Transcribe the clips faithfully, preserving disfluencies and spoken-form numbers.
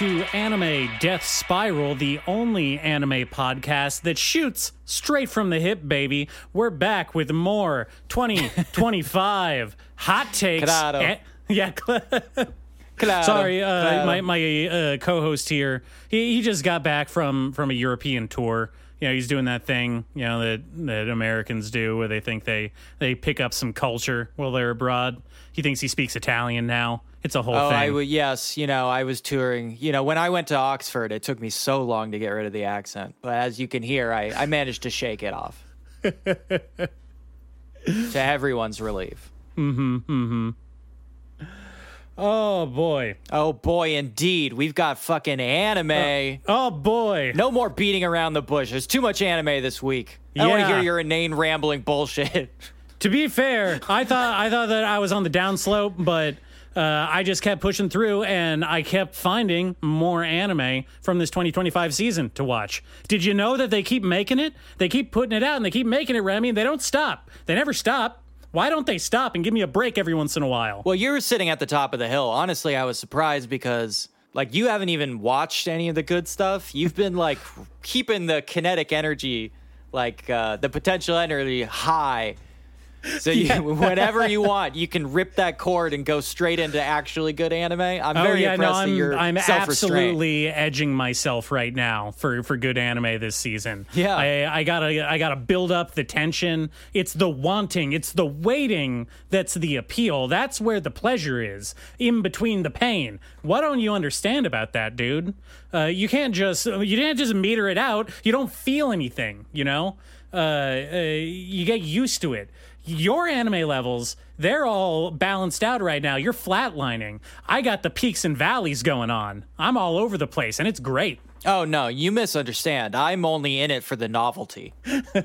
to Anime Death Spiral, the only anime podcast that shoots straight from the hip, baby. We're back with more twenty twenty-five hot takes. Claro. A- yeah, Claro. sorry, uh, Claro. my my uh, co-host here. He he just got back from from a European tour. You know, he's doing that thing, you know, that that Americans do, where they think they they pick up some culture while they're abroad. He thinks he speaks Italian now. It's a whole Oh, thing. I w- yes, you know, I was touring. You know, when I went to Oxford, it took me so long to get rid of the accent. But as you can hear, I, I managed to shake it off. To everyone's relief. Mm-hmm, mm-hmm. Oh, boy. Oh, boy, indeed. We've got fucking anime. Oh, boy. No more beating around the bush. There's too much anime this week. I don't want to Yeah. hear your inane rambling bullshit. To be fair, I thought I thought that I was on the downslope, but uh, I just kept pushing through, and I kept finding more anime from this twenty twenty-five season to watch. Did you know that they keep making it? They keep putting it out, and they keep making it, Remy, and they don't stop. They never stop. Why don't they stop and give me a break every once in a while? Well, you were sitting at the top of the hill. Honestly, I was surprised because, like, you haven't even watched any of the good stuff. You've been, like, keeping the kinetic energy, like, uh, the potential energy high. So you, Yeah. whenever you want, you can rip that cord and go straight into actually good anime. I'm Oh very yeah, impressed no, that I'm you're I'm self-restrained. absolutely edging myself right now for, for good anime this season. Yeah. I, I gotta I gotta build up the tension. It's the wanting, it's the waiting that's the appeal. That's where the pleasure is, in between the pain. What don't you understand about that, dude? Uh, you can't just you can't just meter it out. You don't feel anything, you know. Uh, uh, you get used to it. Your anime levels, they're all balanced out right now. You're flatlining. I got the peaks and valleys going on. I'm all over the place, and it's great. Oh, no, you misunderstand. I'm only in it for the novelty.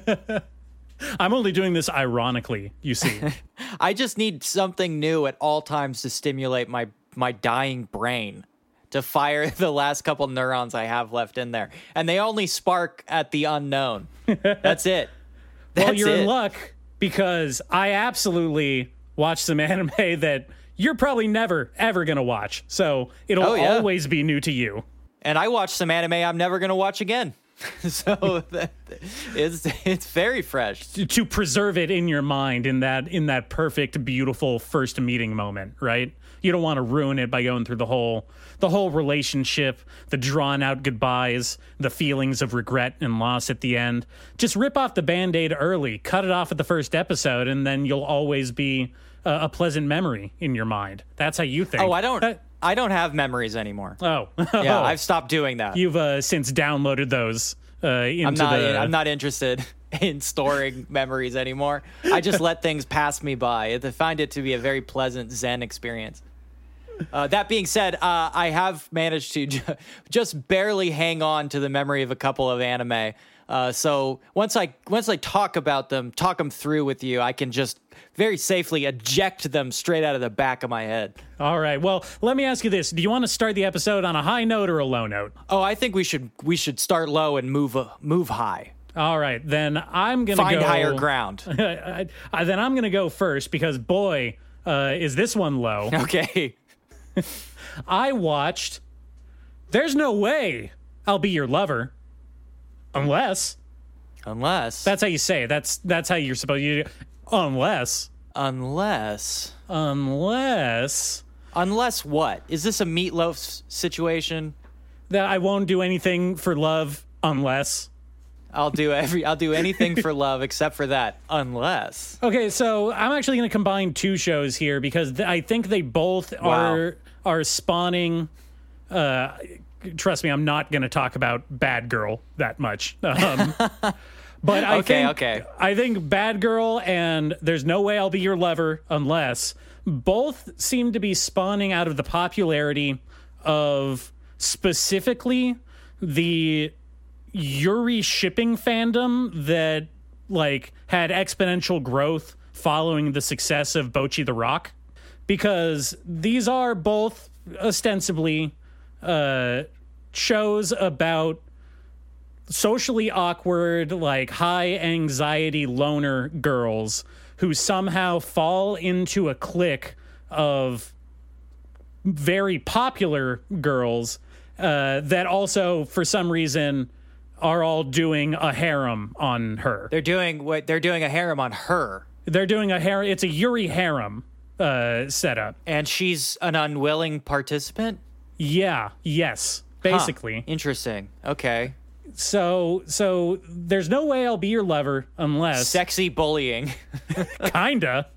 I'm only doing this ironically, you see. I just need something new at all times to stimulate my, my dying brain, to fire the last couple neurons I have left in there. And they only spark at the unknown. That's it. That's Well, you're it. in luck, because I absolutely watch some anime that you're probably never, ever going to watch. So it'll Oh, yeah. always be new to you. And I watched some anime I'm never going to watch again. So that, it's it's very fresh. To, to preserve it in your mind in that in that perfect, beautiful first meeting moment, right? You don't want to ruin it by going through the whole the whole relationship, the drawn out goodbyes, the feelings of regret and loss at the end. Just rip off the Band-Aid early, cut it off at the first episode, and then you'll always be a, a pleasant memory in your mind. That's how you think. Oh, I don't Uh, I don't have memories anymore. oh, Yeah, Oh. I've stopped doing that. You've uh, since downloaded those uh, into I'm not the. I'm not interested in storing memories anymore. I just let things pass me by. I find it to be a very pleasant Zen experience. Uh, that being said, uh, I have managed to ju- just barely hang on to the memory of a couple of anime. Uh, so once I once I talk about them, talk them through with you, I can just very safely eject them straight out of the back of my head. All right. Well, let me ask you this: do you want to start the episode on a high note or a low note? Oh, I think we should we should start low and move uh, move high. All right, then I'm gonna Find go higher ground. I, I- then I'm gonna go first because boy, uh, is this one low. Okay. I watched. There's no way I'll be your lover, unless Unless that's how you say it. That's that's how you're supposed to. Unless, unless unless unless what? Is this a meatloaf s- situation? that I won't do anything for love unless. I'll do every I'll do anything for love except for that. Unless. Okay, so I'm actually going to combine two shows here because th- I think they both Wow. are are spawning. Uh, trust me, I'm not going to talk about Bad Girl that much. Um, but I Okay, think okay. I think Bad Girl and There's No Way I'll Be Your Lover Unless both seem to be spawning out of the popularity of specifically the Yuri shipping fandom that like had exponential growth following the success of Bocchi the Rock, because these are both ostensibly uh shows about socially awkward, like high anxiety loner girls who somehow fall into a clique of very popular girls uh, that also, for some reason, are all doing a harem on her. They're doing what they're doing a harem on her. They're doing a harem. It's a Yuri harem uh, setup. And she's an unwilling participant? Yeah. Yes. Basically. Huh. Interesting. Okay. So, so there's no way I'll be your lover unless sexy bullying. Kinda.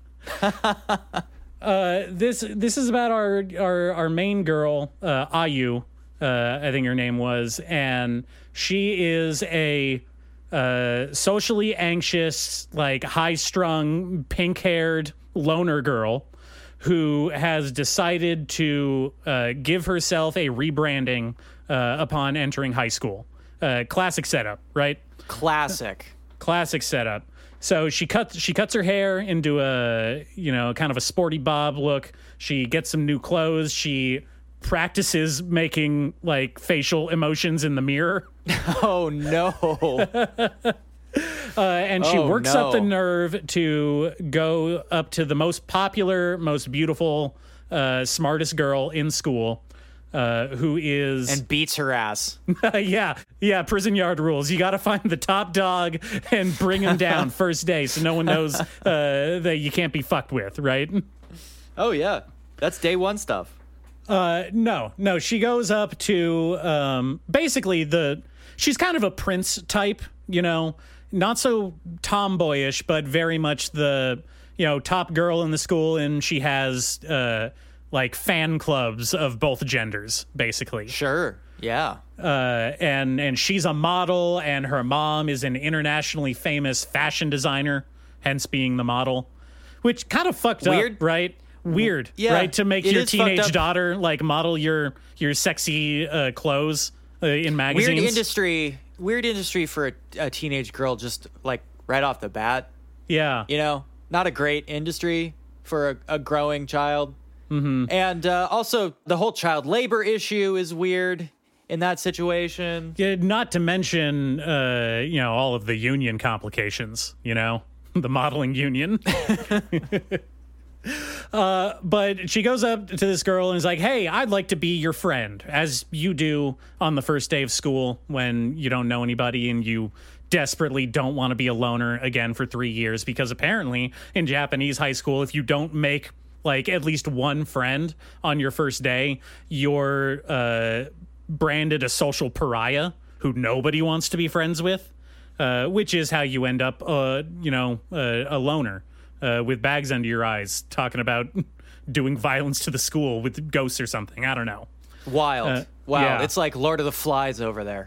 uh, this this is about our our our main girl, uh, Ayu. Uh, I think her name was, and she is a uh, socially anxious, like high-strung, pink-haired loner girl who has decided to uh, give herself a rebranding uh, upon entering high school. Uh, classic setup, right? Classic. Classic setup. So she cuts she cuts her hair into a, you know, kind of a sporty bob look. She gets some new clothes. She practices making like facial emotions in the mirror. Oh no. Uh, and she oh, works no. up the nerve to go up to the most popular, most beautiful, uh, smartest girl in school, uh, who is... And beats her ass. yeah, yeah, prison yard rules. You got to find the top dog and bring him down first day so no one knows uh, that you can't be fucked with, right? Oh, yeah. That's day one stuff. Uh, no, no, she goes up to um, basically the... She's kind of a prince type, you know, not so tomboyish, but very much the, you know, top girl in the school, and she has uh, like fan clubs of both genders, basically. Sure. Yeah. Uh, and and she's a model, and her mom is an internationally famous fashion designer, hence being the model, which kind of fucked Weird. up, right? Weird, Yeah, right? To make it your is fucked teenage up. daughter like model your your sexy uh, clothes uh, in magazines. Weird industry. Weird industry for a, a teenage girl, just like right off the bat. Yeah. You know, not a great industry for a, a growing child. Mm-hmm. And uh, also, the whole child labor issue is weird in that situation. Yeah, not to mention, uh, you know, all of the union complications, you know, the modeling union. uh, but she goes up to this girl and is like, hey, I'd like to be your friend, as you do on the first day of school when you don't know anybody and you desperately don't want to be a loner again for three years. Because apparently in Japanese high school, if you don't make like at least one friend on your first day, you're uh, branded a social pariah who nobody wants to be friends with, uh, which is how you end up, uh, you know, uh, a loner uh, with bags under your eyes, talking about doing violence to the school with ghosts or something. I don't know. Wild. Uh, wow. yeah. It's like Lord of the Flies over there.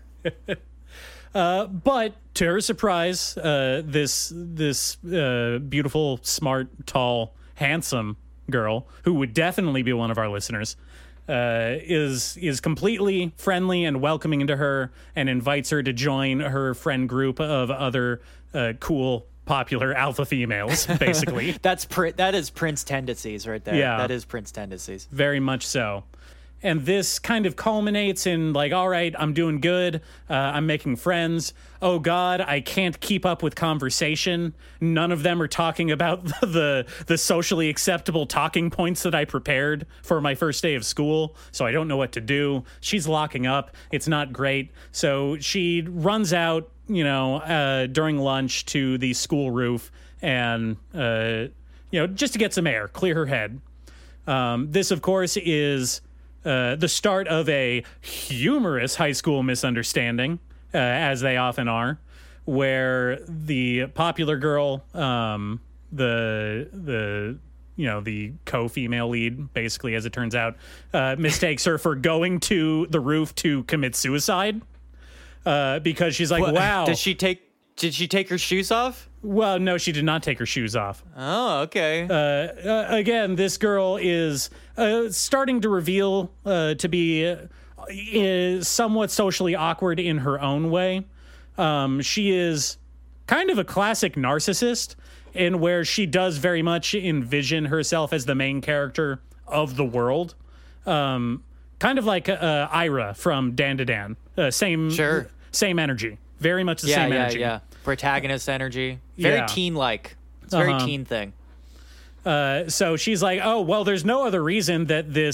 Uh, but to her surprise, uh, this this uh, beautiful, smart, tall, handsome girl, who would definitely be one of our listeners, uh, is is completely friendly and welcoming to her, and invites her to join her friend group of other uh, cool, popular alpha females. Basically, That's pr- that is Prince tendencies right there. Yeah. That is Prince tendencies. very much so. And this kind of culminates in like, all right, I'm doing good. Uh, I'm making friends. Oh, God, I can't keep up with conversation. None of them are talking about the the socially acceptable talking points that I prepared for my first day of school. So I don't know what to do. She's locking up. It's not great. So she runs out, you know, uh, during lunch to the school roof and, uh, you know, just to get some air, clear her head. Um, this, of course, is... Uh, the start of a humorous high school misunderstanding, uh, as they often are, where the popular girl, um, the the you know the co-female lead, basically, as it turns out, uh, mistakes her for going to the roof to commit suicide, uh, because she's like, What- "Wow." Did she take? Did she take her shoes off? Well, no, she did not take her shoes off. Oh, okay. Uh, uh, again, this girl is uh, starting to reveal uh, to be uh, is somewhat socially awkward in her own way. Um, she is kind of a classic narcissist, in where she does very much envision herself as the main character of the world. Um, kind of like uh, Ira from Dan to Dan. Uh, same, Sure. same energy. Very much the yeah, same yeah, energy. yeah. Protagonist energy. Very Yeah. teen-like. It's a very Uh-huh. teen thing. Uh, so she's like, oh, well, there's no other reason that this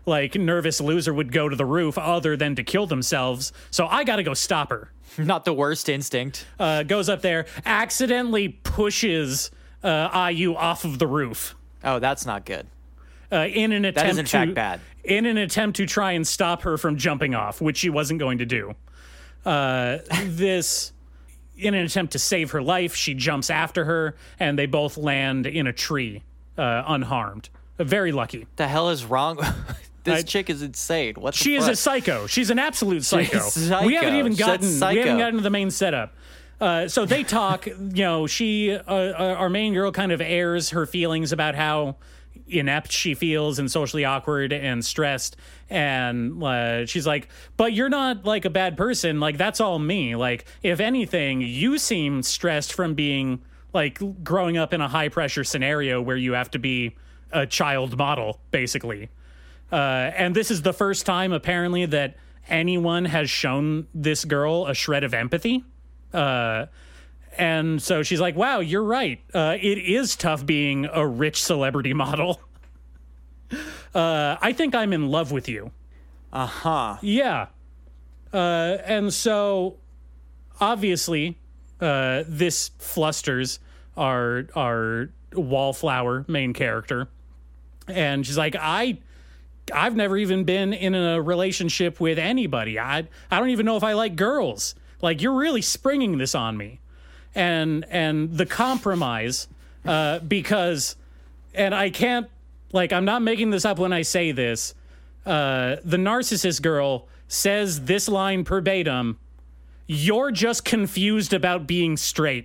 like nervous loser would go to the roof other than to kill themselves. So I got to go stop her. Not the worst instinct. Uh, goes up there, accidentally pushes uh, I U off of the roof. Oh, that's not good. Uh, in an attempt That is in to, fact bad. In an attempt to try and stop her from jumping off, which she wasn't going to do. Uh, this, in an attempt to save her life, she jumps after her, and they both land in a tree, uh, unharmed. Uh, very lucky. The hell is wrong? This I- chick is insane. What the She is fuck? a psycho. She's an absolute psycho. psycho. We haven't even She's gotten. psycho. We haven't gotten to the main setup. Uh, so they talk. You know, she, uh, uh, our main girl, kind of airs her feelings about how inept she feels and socially awkward and stressed. And uh, she's like, "But you're not like a bad person. Like that's all me. Like if anything, you seem stressed from being like growing up in a high pressure scenario where you have to be a child model, basically." Uh, and this is the first time, apparently, that anyone has shown this girl a shred of empathy. Uh, and so she's like, wow, you're right. Uh, it is tough being a rich celebrity model. Uh, I think I'm in love with you. Uh-huh. Yeah. Uh, and so, obviously, uh, this flusters our, our wallflower main character. And she's like, I... I've never even been in a relationship with anybody. I I don't even know if I like girls. Like you're really springing this on me, and and the compromise, uh, because, and I can't like I'm not making this up when I say this. Uh, the narcissist girl says this line verbatim: "You're just confused about being straight."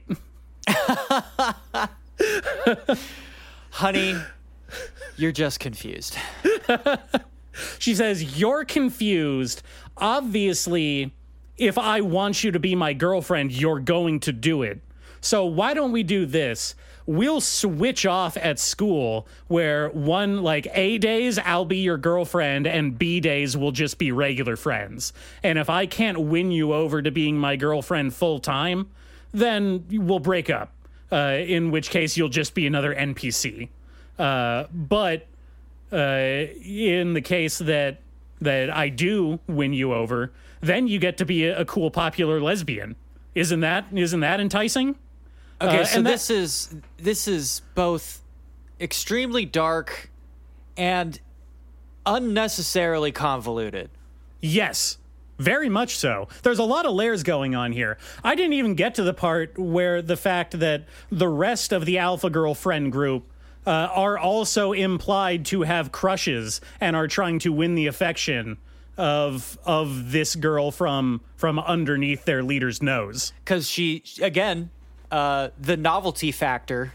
Honey, you're just confused. She says, you're confused. Obviously, if I want you to be my girlfriend, you're going to do it. So why don't we do this? We'll switch off at school where one, like A days, I'll be your girlfriend and B days will just be regular friends. And if I can't win you over to being my girlfriend full time, then we'll break up. Uh, in which case you'll just be another N P C. Uh, but uh, in the case that that I do win you over, then you get to be a, a cool, popular lesbian. Isn't that isn't that enticing? Okay, Uh, so and that- this is this is both extremely dark and unnecessarily convoluted. Yes, very much so. There's a lot of layers going on here. I didn't even get to the part where the fact that the rest of the alpha girl friend group uh, are also implied to have crushes and are trying to win the affection of of this girl from from underneath their leader's nose. Because she, again, uh, the novelty factor.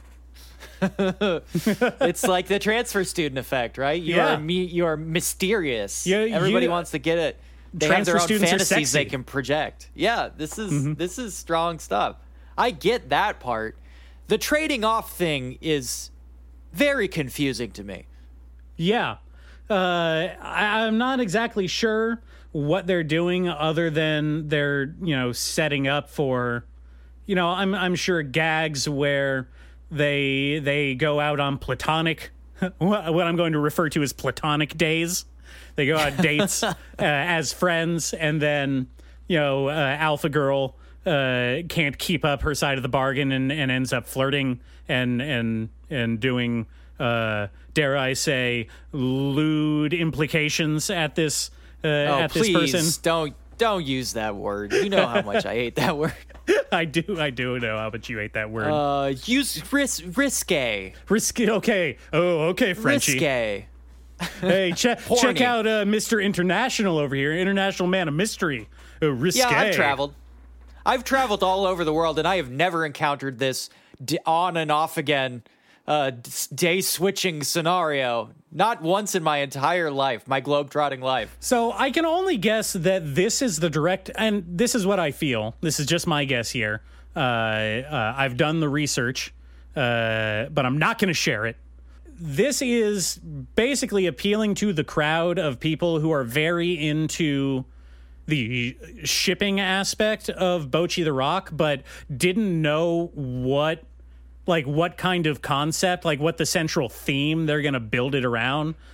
It's like the transfer student effect, right? You Yeah. are me, you are mysterious. Yeah, Everybody you- wants to get it. They Transfer have their own students are fantasies they sexy. can project. Yeah, this is Mm-hmm. this is strong stuff. I get that part. The trading off thing is very confusing to me. Yeah. Uh, I, I'm not exactly sure what they're doing other than they're, you know, setting up for, you know, I'm I'm sure gags where they they go out on platonic, what I'm going to refer to as platonic days. They go on dates uh, as friends, and then, you know, uh, alpha girl uh, can't keep up her side of the bargain and, and ends up flirting and and and doing, uh, dare I say, lewd implications at this uh, Oh, at please this person. don't don't use that word. You know how much I hate that word. I do, I do know how much you hate that word. Uh, use ris- risque. Risky. Okay. Oh, okay, Frenchie. Risque. Hey, check check Horny. out uh, Mister International over here, International Man of Mystery. Uh, risque. Yeah, I've traveled. I've traveled all over the world, and I have never encountered this d- on and off again uh, d- day switching scenario. Not once in my entire life, my globetrotting life. So I can only guess that this is the direct, and this is what I feel. This is just my guess here. Uh, uh, I've done the research, uh, but I'm not going to share it. This is basically appealing to the crowd of people who are very into the shipping aspect of Bocchi the Rock, but didn't know what, like, what kind of concept, like, what the central theme they're going to build it around.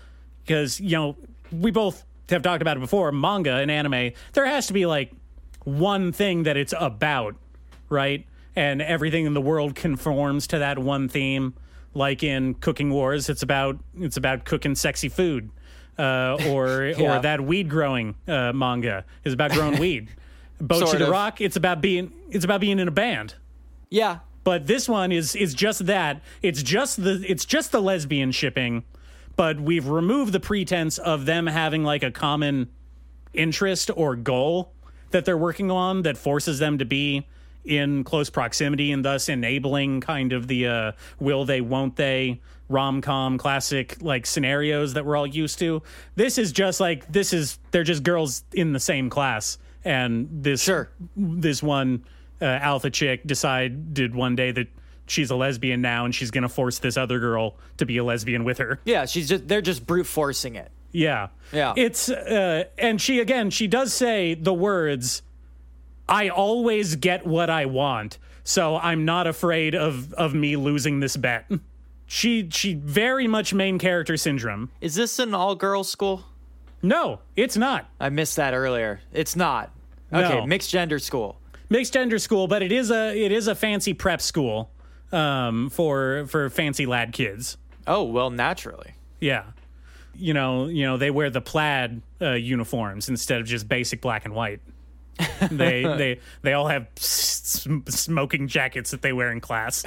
because, you know, we both have talked about it before, manga and anime, there has to be like one thing that it's about, right? And everything in the world conforms to that one theme. Like in Cooking Wars, it's about it's about cooking sexy food, uh, or Yeah. or that weed growing uh, manga is about growing weed. Bocchi Sort the of. Rock, it's about being it's about being in a band. Yeah. But this one is is just that. It's just the it's just the lesbian shipping, but we've removed the pretense of them having like a common interest or goal that they're working on that forces them to be in close proximity and thus enabling kind of the uh, will they, won't they, rom-com classic like scenarios that we're all used to. This is just like, this is, they're just girls in the same class. And this, Sure. this one uh, alpha chick decided one day that she's a lesbian now and she's going to force this other girl to be a lesbian with her. Yeah, she's just they're just brute forcing it. Yeah. Yeah. It's, uh, and she, again, she does say the words, I always get what I want, so I'm not afraid of, of me losing this bet. She, she very much main character syndrome. Is this an all-girls school? No, it's not. I missed that earlier. It's not. Okay, No. mixed gender school. Mixed gender school, but it is a, it is a fancy prep school, um, for, for fancy lad kids. Oh, well, naturally. Yeah. You know, you know, they wear the plaid uh, uniforms instead of just basic black and white. they they they all have s- smoking jackets that they wear in class.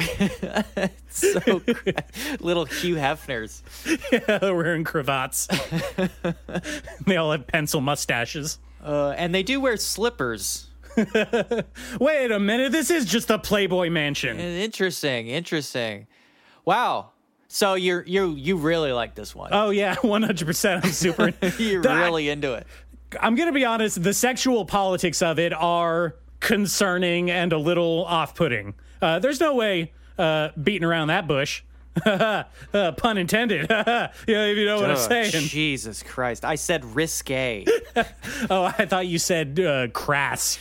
So little Hugh Hefners. Yeah, they're wearing cravats. They all have pencil mustaches. Uh, and they do wear slippers. Wait a minute, this is just a Playboy mansion. Interesting, interesting. Wow. So you're you you really like this one. Oh yeah, one hundred percent. I'm super. You're The- really into it. I'm gonna be honest. The sexual politics of it are concerning and a little off-putting. Uh, there's no way uh, beating around that bush. uh, pun intended. Yeah, if you know what I'm Oh, saying. Jesus Christ. I said risque. Oh, I thought you said uh, crass.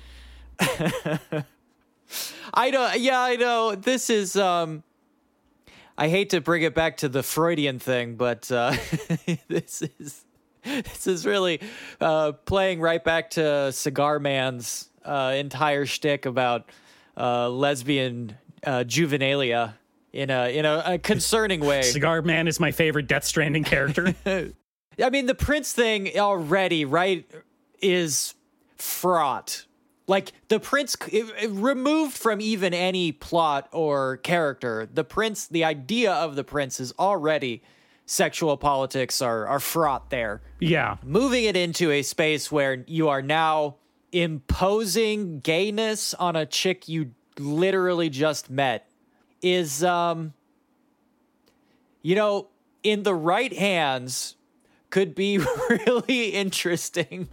I know. Yeah, I know. This is. Um, I hate to bring it back to the Freudian thing, but uh, this is this is really uh, playing right back to Cigar Man's uh, entire shtick about uh, lesbian uh, juvenilia in a in a, a concerning way. Cigar Man is my favorite Death Stranding character. I mean, the Prince thing already, right, is fraught. Like, the Prince, it, it removed from even any plot or character, the Prince, the idea of the Prince is already sexual politics are, are fraught there. Yeah. Moving it into a space where you are now imposing gayness on a chick you literally just met is, um, you know, in the right hands, could be really interesting.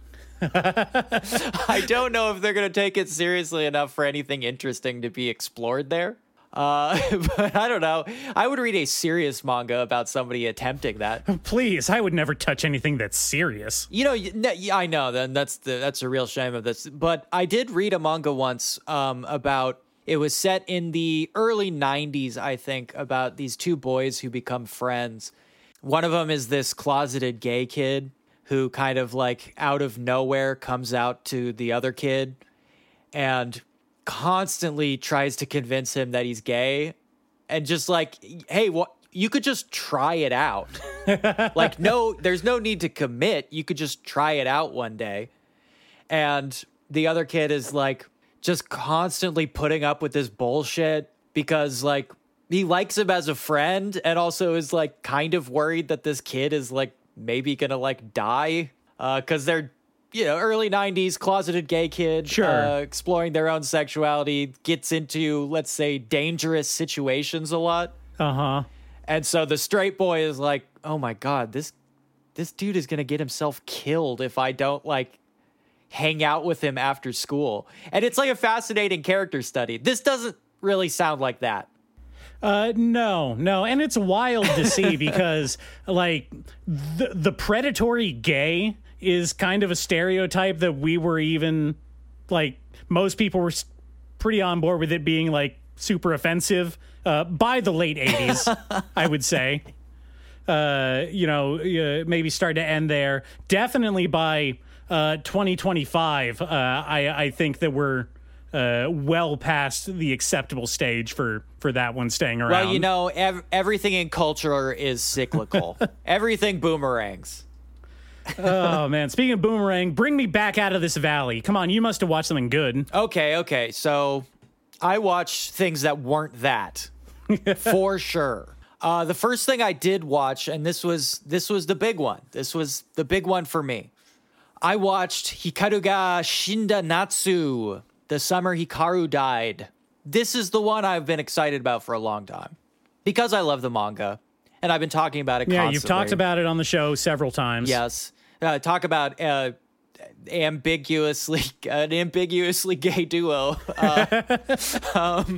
I don't know if they're going to take it seriously enough for anything interesting to be explored there. Uh, but I don't know. I would read a serious manga about somebody attempting that. Please, I would never touch anything that's serious. You know, y- n- yeah, I know. Then that's the that's a real shame of this. But I did read a manga once um, about. It was set in the early nineties, I think, about these two boys who become friends. One of them is this closeted gay kid who kind of like out of nowhere comes out to the other kid and constantly tries to convince him that he's gay and just like, hey, what, you could just try it out. Like, no, there's no need to commit. You could just try it out one day. And the other kid is like just constantly putting up with this bullshit because like he likes him as a friend and also is like kind of worried that this kid is like maybe gonna like die uh because they're, you know, early nineties closeted gay kid, Sure. uh, exploring their own sexuality, gets into, let's say, dangerous situations a lot. Uh-huh. And so the straight boy is like, oh my god, this this dude is gonna get himself killed if I don't like hang out with him after school. And it's like a fascinating character study. This doesn't really sound like that. Uh, no, no. And it's wild to see because, like, the, the predatory gay is kind of a stereotype that we were even, like, most people were s- pretty on board with it being, like, super offensive uh, by the late eighties, I would say. uh, you know, uh, maybe start to end there. Definitely by uh, twenty twenty-five, uh, I, I think that we're uh, well past the acceptable stage for, for that one staying around. Well, you know, ev- everything in culture is cyclical. Everything boomerangs. Oh, man. Speaking of boomerang, bring me back out of this valley. Come on, you must have watched something good. Okay, okay. So I watched things that weren't that, for sure. Uh, the first thing I did watch, and this was this was the big one. This was the big one for me. I watched Hikaru ga Shinda Natsu, the summer Hikaru died. This is the one I've been excited about for a long time because I love the manga, and I've been talking about it Yeah, constantly. you've talked about it on the show several times. Yes. Uh, talk about uh, ambiguously an ambiguously gay duo. Uh, um,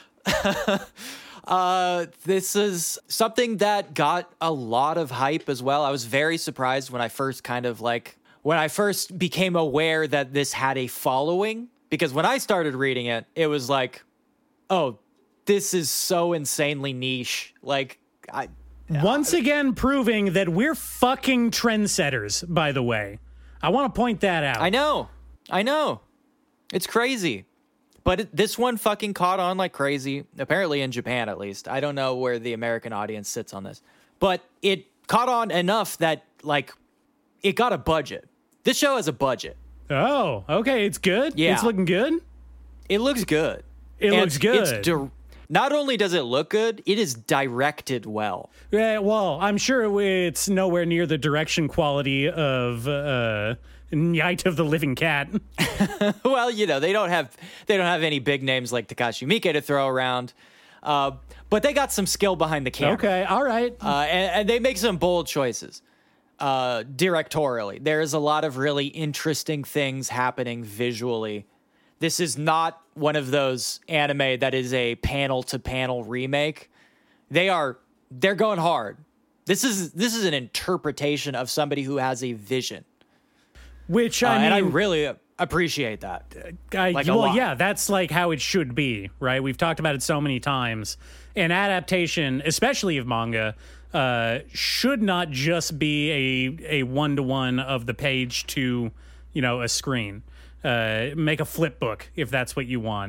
uh, this is something that got a lot of hype as well. I was very surprised when I first kind of like when I first became aware that this had a following, because when I started reading it, it was like, oh, this is so insanely niche. Like, I. Once again, proving that we're fucking trendsetters, by the way. I want to point that out. I know. I know. It's crazy. But it, this one fucking caught on like crazy, apparently in Japan at least. I don't know where the American audience sits on this. But it caught on enough that, like, it got a budget. This show has a budget. Oh, okay. It's good? Yeah. It's looking good? It looks good. It And looks good. It's di- not only does it look good, it is directed well. Yeah, well, I'm sure it's nowhere near the direction quality of uh, Night of the Living Cat. Well, you know, they don't have they don't have any big names like Takashi Miike to throw around, uh, but they got some skill behind the camera. Okay, all right. Uh, and, and they make some bold choices uh, directorially. There is a lot of really interesting things happening visually. This is not one of those anime that is a panel-to-panel remake. They are they're going hard. This is this is an interpretation of somebody who has a vision. Which, Uh, I mean... and I really appreciate that. I, Like a well, lot. yeah, that's like how it should be, right? We've talked about it so many times. An adaptation, especially of manga, uh, should not just be a a one to one of the page to, you know, a screen. Uh, make a flip book if that's what you want.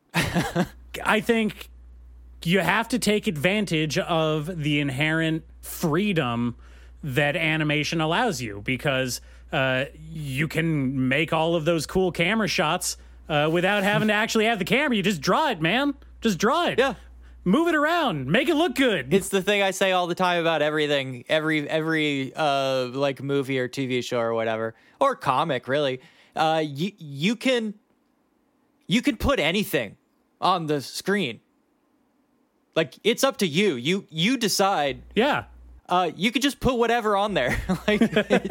I think you have to take advantage of the inherent freedom that animation allows you, because uh, you can make all of those cool camera shots uh, without having to actually have the camera. You just draw it, man. Just draw it. Yeah. Move it around. Make it look good. It's the thing I say all the time about everything, every every uh, like movie or T V show or whatever, or comic, really. Uh, you you can you can put anything on the screen. Like, it's up to you. You you decide. Yeah. Uh, you could just put whatever on there. Like,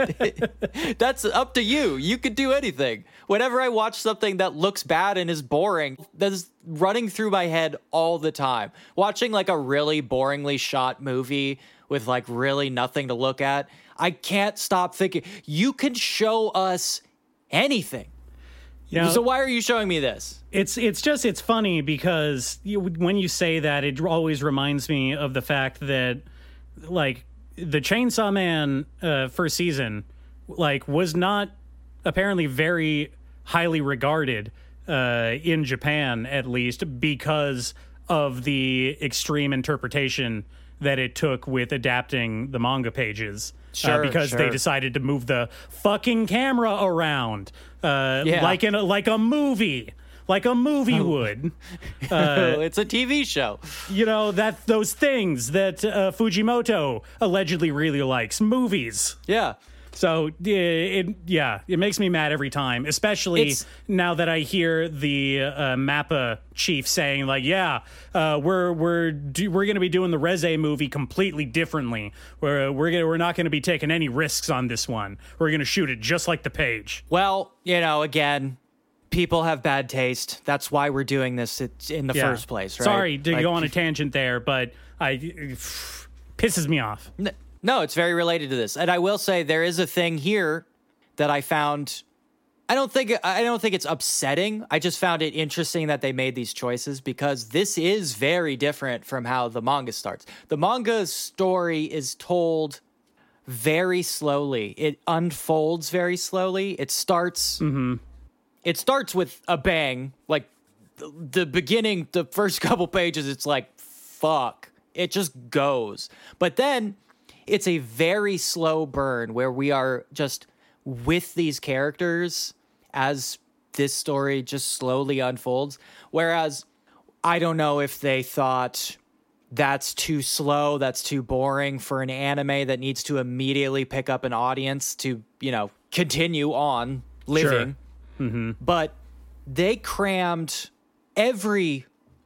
that's up to you. You could do anything. Whenever I watch something that looks bad and is boring, that's running through my head all the time. Watching like a really boringly shot movie with like really nothing to look at, I can't stop thinking, you can show us anything. You know, So why are you showing me this? It's it's just it's funny because you, when you say that, it always reminds me of the fact that, like, the Chainsaw Man uh, first season, like, was not apparently very highly regarded uh, in Japan, at least, because of the extreme interpretation that it took with adapting the manga pages. Sure, uh, because sure. they decided to move the fucking camera around, uh, Yeah. like in a, like a movie, like a movie would. Uh, It's a T V show. you know, that those things that uh, Fujimoto allegedly really likes, movies. Yeah. So yeah, it yeah, it makes me mad every time, especially It's- now that I hear the uh, Mappa chief saying, like, yeah, uh, we're we're do, we're going to be doing the Reze movie completely differently. We're we're gonna, we're not going to be taking any risks on this one. We're going to shoot it just like the page. Well, you know, again, people have bad taste. That's why we're doing this in the Yeah. first place, right? Sorry to Like, go on a tangent there, but I pisses me off. N- No, it's very related to this. And I will say there is a thing here that I found I don't think I don't think it's upsetting. I just found it interesting that they made these choices because this is very different from how the manga starts. The manga story is told very slowly. It unfolds very slowly. It starts Mm-hmm. It starts with a bang. Like the, the beginning, the first couple pages, it's like fuck. It just goes. But then it's a very slow burn where we are just with these characters as this story just slowly unfolds. Whereas I don't know if they thought that's too slow, that's too boring for an anime that needs to immediately pick up an audience to, you know, continue on living. Sure. Mm-hmm. But they crammed every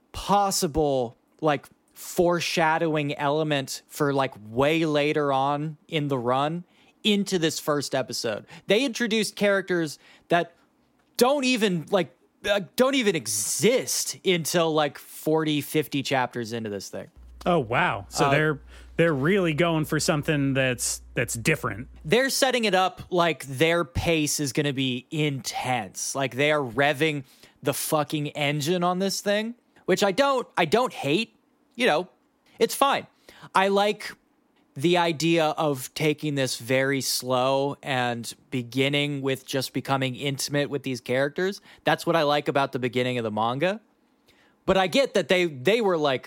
possible, like, foreshadowing element for, like, way later on in the run into this first episode. They introduced characters that don't even like uh, don't even exist until like forty, fifty chapters into this thing. Oh wow. So Uh, they're they're really going for something that's that's different. They're setting it up like their pace is going to be intense. Like they are revving the fucking engine on this thing, which I don't I don't hate. You know, it's fine. I like the idea of taking this very slow and beginning with just becoming intimate with these characters. That's what I like about the beginning of the manga. But I get that they they were like,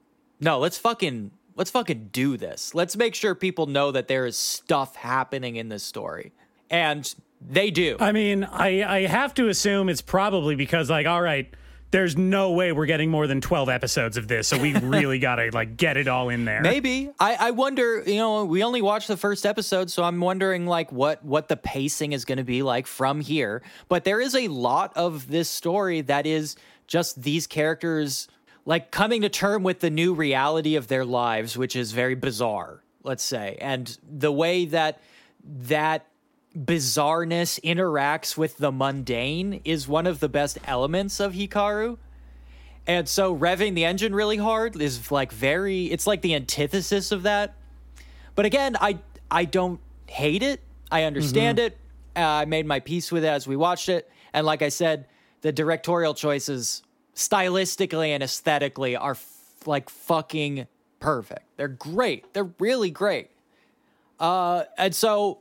no, let's fucking let's fucking do this. Let's make sure people know that there is stuff happening in this story. And they do. I mean, I I have to assume it's probably because like, all right, there's no way we're getting more than twelve episodes of this, so we really gotta like get it all in there. Maybe. I, I wonder, you know, we only watched the first episode, so I'm wondering like what what the pacing is going to be like from here. But there is a lot of this story that is just these characters like coming to term with the new reality of their lives, which is very bizarre, let's say. And the way that that bizarreness interacts with the mundane is one of the best elements of Hikaru. And so revving the engine really hard is like very, it's like the antithesis of that. But again, I I don't hate it. I understand mm-hmm. it. Uh, I made my peace with it as we watched it. And like I said, the directorial choices stylistically and aesthetically are f- like fucking perfect. They're great. They're really great. Uh, and so,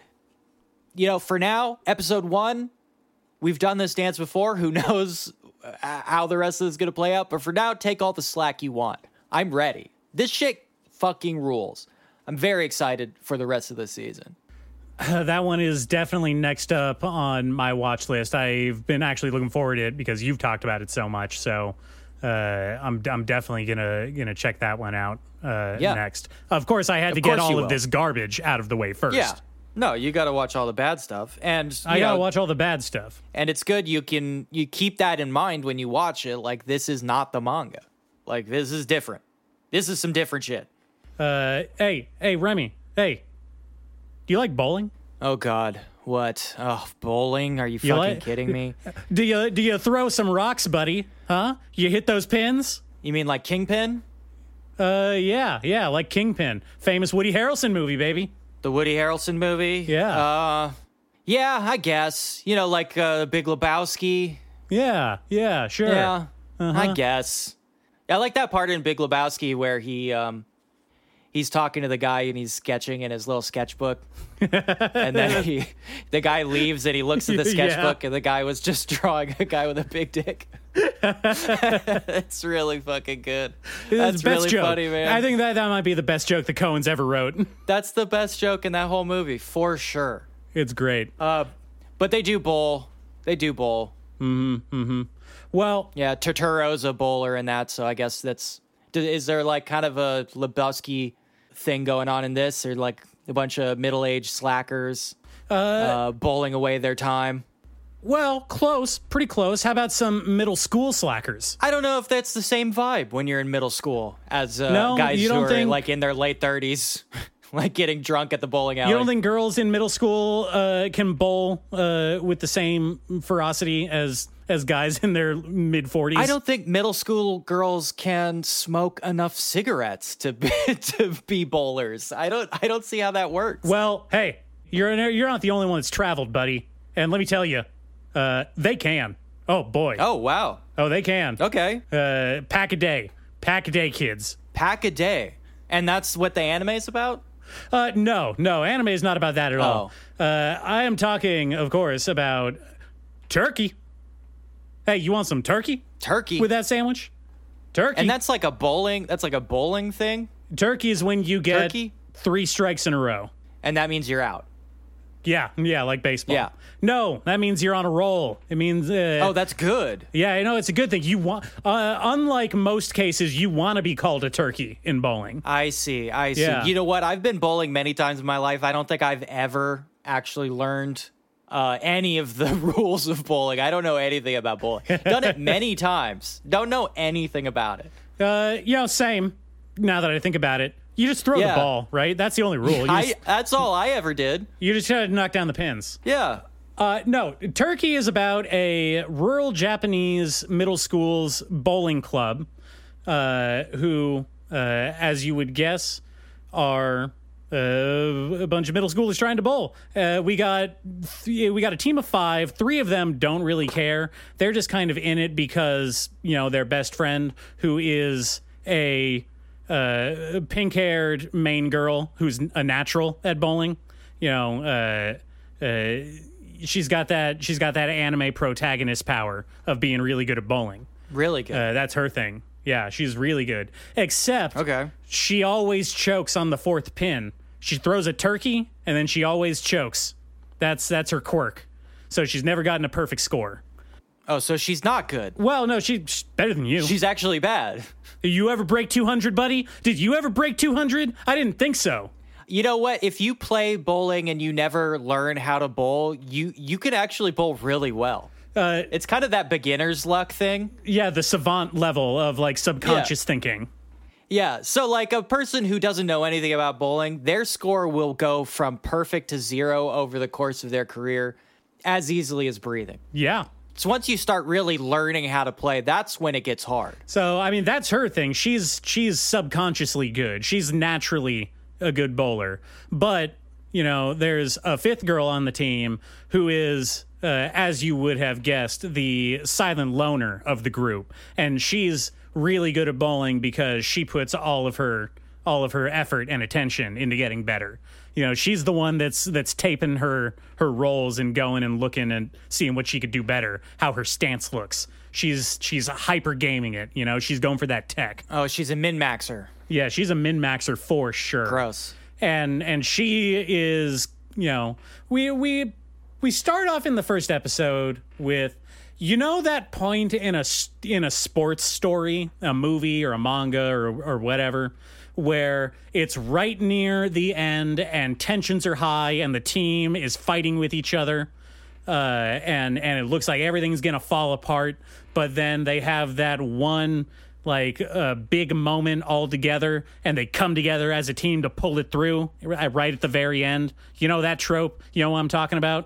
you know, for now, episode one, we've done this dance before. Who knows how the rest of this is going to play out? But for now, take all the slack you want. I'm ready. This shit fucking rules. I'm very excited for the rest of the season. Uh, that one is definitely next up on my watch list. I've been actually looking forward to it because you've talked about it so much. So uh, I'm I'm definitely gonna gonna check that one out uh, yeah. next. Of course, I had of to get all will. of this garbage out of the way first. Yeah. No, you got to watch all the bad stuff, and I gotta know, watch all the bad stuff. And it's good you can you keep that in mind when you watch it. Like this is not the manga. Like this is different. This is some different shit. Uh, hey, hey, Remy, hey, do you like bowling? Oh God, what? Oh, bowling? Are you, You fucking like- kidding me? Do you do you throw some rocks, buddy? Huh? You hit those pins? You mean like Kingpin? Uh, yeah, yeah, like Kingpin, famous Woody Harrelson movie, baby. The Woody Harrelson movie? Yeah. Uh, yeah, I guess. You know, like uh, Big Lebowski. Yeah, yeah, sure. Yeah, Uh-huh. I guess. I like that part in Big Lebowski where he um he's talking to the guy and he's sketching in his little sketchbook, and then he the guy leaves and he looks at the Yeah. sketchbook and the guy was just drawing a guy with a big dick. It's really fucking good. That's Best really joke. funny, man. I think that that might be the best joke the Coens ever wrote. That's the best joke in that whole movie for sure. It's great. Uh, but they do bowl. They do bowl. Well, Yeah, Turturro's a bowler in that, so I guess that's. d- Is there like kind of a Lebowski thing going on in this, or like a bunch of middle-aged slackers uh, uh, bowling away their time? well, close, pretty close. How about some middle school slackers? I don't know if that's the same vibe when you're in middle school as uh, No, guys you who don't are think- like in their late thirties, like getting drunk at the bowling alley. You don't think girls in middle school uh, can bowl uh, with the same ferocity as as guys in their mid forties? I don't think middle school girls can smoke enough cigarettes to be, to be bowlers. I don't. I don't see how that works. Well, hey, you're you're not the only one that's traveled, buddy. And let me tell you, uh, they can. Oh, boy. Oh, wow. Oh, they can. Okay. Uh, pack a day. Pack a day, kids. Pack a day. And that's what the anime is about? Uh, no, no. Anime is not about that at all. Uh, I am talking, of course, about turkey. Hey, you want some turkey? Turkey. With that sandwich? Turkey. And that's like a bowling, that's like a bowling thing? Turkey is when you get Turkey? three strikes in a row. And that means you're out. Yeah, yeah, like baseball. Yeah. No, that means you're on a roll. It means... Uh, Oh, that's good. yeah, I know, it's a good thing. You want, uh, unlike most cases, you want to be called a turkey in bowling. I see. I see. Yeah. You know what? I've been bowling many times in my life. I don't think I've ever actually learned uh, any of the rules of bowling. I don't know anything about bowling. Done it many times. Don't know anything about it. Uh, you know, same. Now that I think about it, you just throw Yeah. the ball, right? That's the only rule. You I, just, that's all I ever did. you just gotta knock down the pins. Yeah. Uh, no, Turkey is about a rural Japanese middle school's bowling club, uh, who, uh, as you would guess, are uh, a bunch of middle schoolers trying to bowl. Uh, we got th- we got a team of five. Three of them don't really care. They're just kind of in it because you know their best friend, who is a uh, pink-haired main girl who's a natural at bowling. You know. Uh, uh, She's got that. She's got that anime protagonist power of being really good at bowling. Really good. Uh, that's her thing. Yeah, she's really good. Except, Okay. she always chokes on the fourth pin. She throws a turkey and then she always chokes. That's that's her quirk. So she's never gotten a perfect score. Oh, so she's not good. Well, no, she, she's better than you. She's actually bad. Did you ever break two hundred, buddy? Did you ever break two hundred? I didn't think so. You know what? If you play bowling and you never learn how to bowl, you you can actually bowl really well. Uh, It's kind of that beginner's luck thing. yeah, the savant level of like subconscious thinking. Yeah, so like a person who doesn't know anything about bowling, their score will go from perfect to zero over the course of their career as easily as breathing. Yeah. So once you start really learning how to play, that's when it gets hard. So I mean, that's her thing. She's she's subconsciously good. She's naturally a good bowler. But, you know, there's a fifth girl on the team who is, uh, as you would have guessed, the silent loner of the group. And she's really good at bowling because she puts all of her all of her effort and attention into getting better. You know, she's the one that's that's taping her her rolls and going and looking and seeing what she could do better, how her stance looks. She's she's hyper gaming it, you know, she's going for that tech. Oh, she's a min-maxer. Yeah, she's a min-maxer for sure. Gross. And and she is, you know, we we we start off in the first episode with, you know, that point in a in a sports story, a movie or a manga or or whatever, where it's right near the end and tensions are high and the team is fighting with each other, uh, and and it looks like everything's gonna fall apart, but then they have that one like a uh, big moment all together and they come together as a team to pull it through right at the very end. You know that trope? You know what I'm talking about?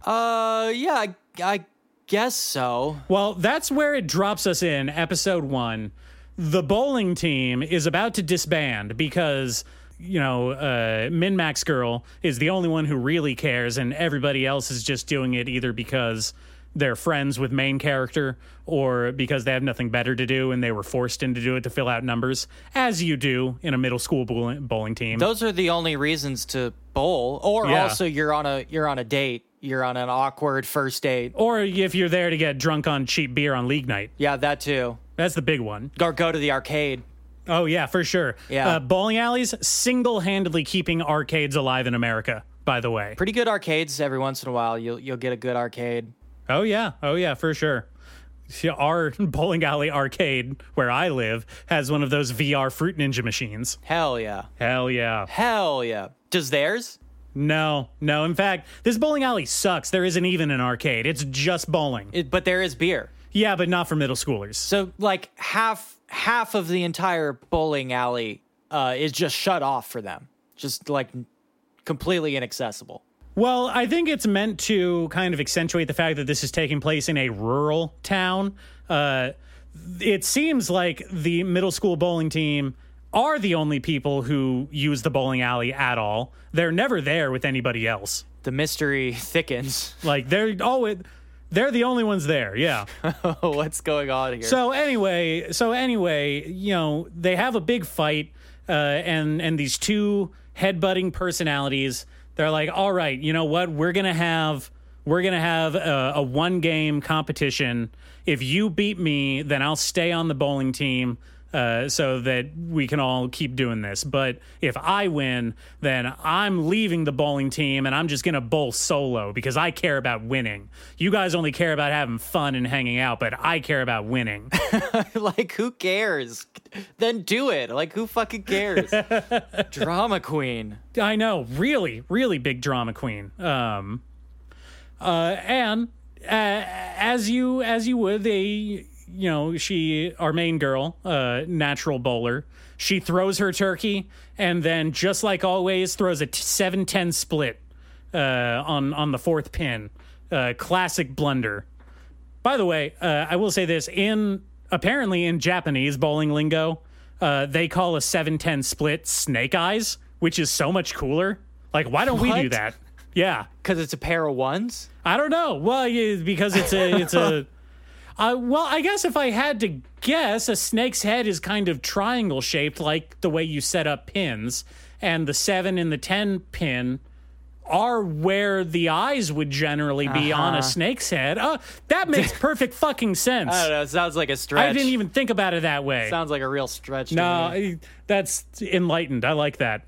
Uh, yeah, I, I guess so. Well, that's where it drops us in episode one. The bowling team is about to disband because, you know, uh, Min-Max Girl is the only one who really cares and everybody else is just doing it either because they're friends with main character or because they have nothing better to do and they were forced into do it to fill out numbers, as you do in a middle school bowling, bowling team. Those are the only reasons to bowl. Or Yeah. also you're on a you're on a date. You're on an awkward first date. Or if you're there to get drunk on cheap beer on league night. Yeah, that too. That's the big one. Or go to the arcade. Oh, yeah, for sure. Yeah. Uh, bowling alleys single-handedly keeping arcades alive in America, by the way. Pretty good arcades every once in a while. You'll you'll get a good arcade. Oh, yeah. Oh, yeah, for sure. See, our bowling alley arcade, where I live, has one of those V R Fruit Ninja machines. Hell yeah. Hell yeah. Hell yeah. Does theirs? No, no. In fact, this bowling alley sucks. There isn't even an arcade. It's just bowling. It, but there is beer. Yeah, but not for middle schoolers. So like half half of the entire bowling alley uh, is just shut off for them. Just like completely inaccessible. Well, I think it's meant to kind of accentuate the fact that this is taking place in a rural town. Uh, it seems like the middle school bowling team are the only people who use the bowling alley at all. They're never there with anybody else. The mystery thickens. Like they're always they're the only ones there. Yeah. What's going on here? So anyway, so anyway, you know, they have a big fight, uh, and and these two headbutting personalities. They're like, all right, you know what? We're gonna have we're gonna have a, a one game competition. If you beat me, then I'll stay on the bowling team. Uh, so that we can all keep doing this. But if I win, then I'm leaving the bowling team and I'm just going to bowl solo because I care about winning. You guys only care about having fun and hanging out, but I care about winning. Like, who cares? Then do it. Like, who fucking cares? Drama queen. I know. Really, really big drama queen. Um, uh, and uh, as you as you would, they... You know, she, our main girl, uh, natural bowler, she throws her turkey and then, just like always, throws a seven ten split uh, on, on the fourth pin. Uh, classic blunder. By the way, uh, I will say this. In apparently in Japanese bowling lingo, uh, they call a seven ten split snake eyes, which is so much cooler. Like, why don't What? we do that? Yeah. Because it's a pair of ones? I don't know. Well, yeah, because it's a... It's a Uh, well, I guess if I had to guess, a snake's head is kind of triangle shaped, like the way you set up pins, and the seven and the ten pin are where the eyes would generally be uh-huh. on a snake's head. Uh, that makes perfect fucking sense. I don't know. It sounds like a stretch. I didn't even think about it that way. Sounds like a real stretch. To no, me. That's enlightened. I like that.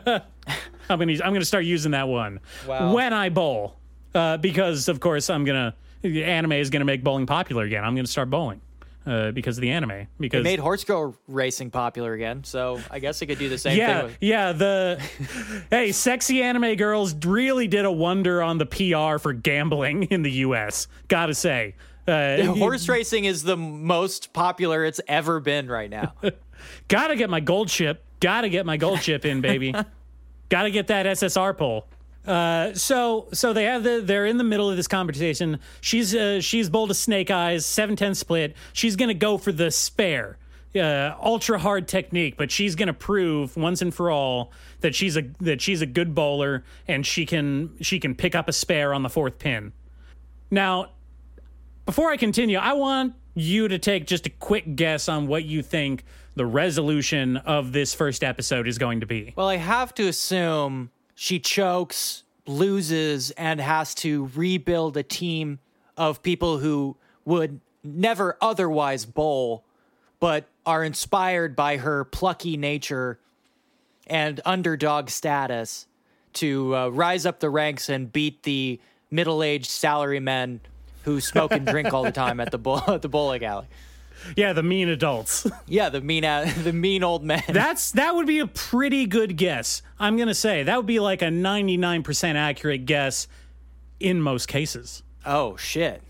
I'm gonna I'm gonna start using that one Wow. when I bowl, uh, because of course I'm gonna. The anime is going to make bowling popular again. I'm going to start bowling uh, because of the anime. Because it made horse girl racing popular again, so I guess it could do the same yeah, thing. With- yeah. The hey, sexy anime girls really did a wonder on the P R for gambling in the U S. Gotta say, uh, horse racing is the most popular it's ever been right now. Gotta get my gold chip. Gotta get my gold chip in, baby. Gotta get that S S R pole. Uh, so so they have the they're in the middle of this conversation. She's uh, she's bowled a snake eyes seven ten split. She's gonna go for the spare, uh, ultra hard technique, but she's gonna prove once and for all that she's a that she's a good bowler and she can she can pick up a spare on the fourth pin. Now, before I continue, I want you to take just a quick guess on what you think the resolution of this first episode is going to be. Well, I have to assume she chokes, loses, and has to rebuild a team of people who would never otherwise bowl, but are inspired by her plucky nature and underdog status to uh, rise up the ranks and beat the middle-aged salarymen who smoke and drink all the time at the bowl- at the bowling alley. Yeah, the mean adults. Yeah, the mean uh, the mean old men. That's that would be a pretty good guess. I'm going to say that would be like a ninety-nine percent accurate guess in most cases. Oh, shit.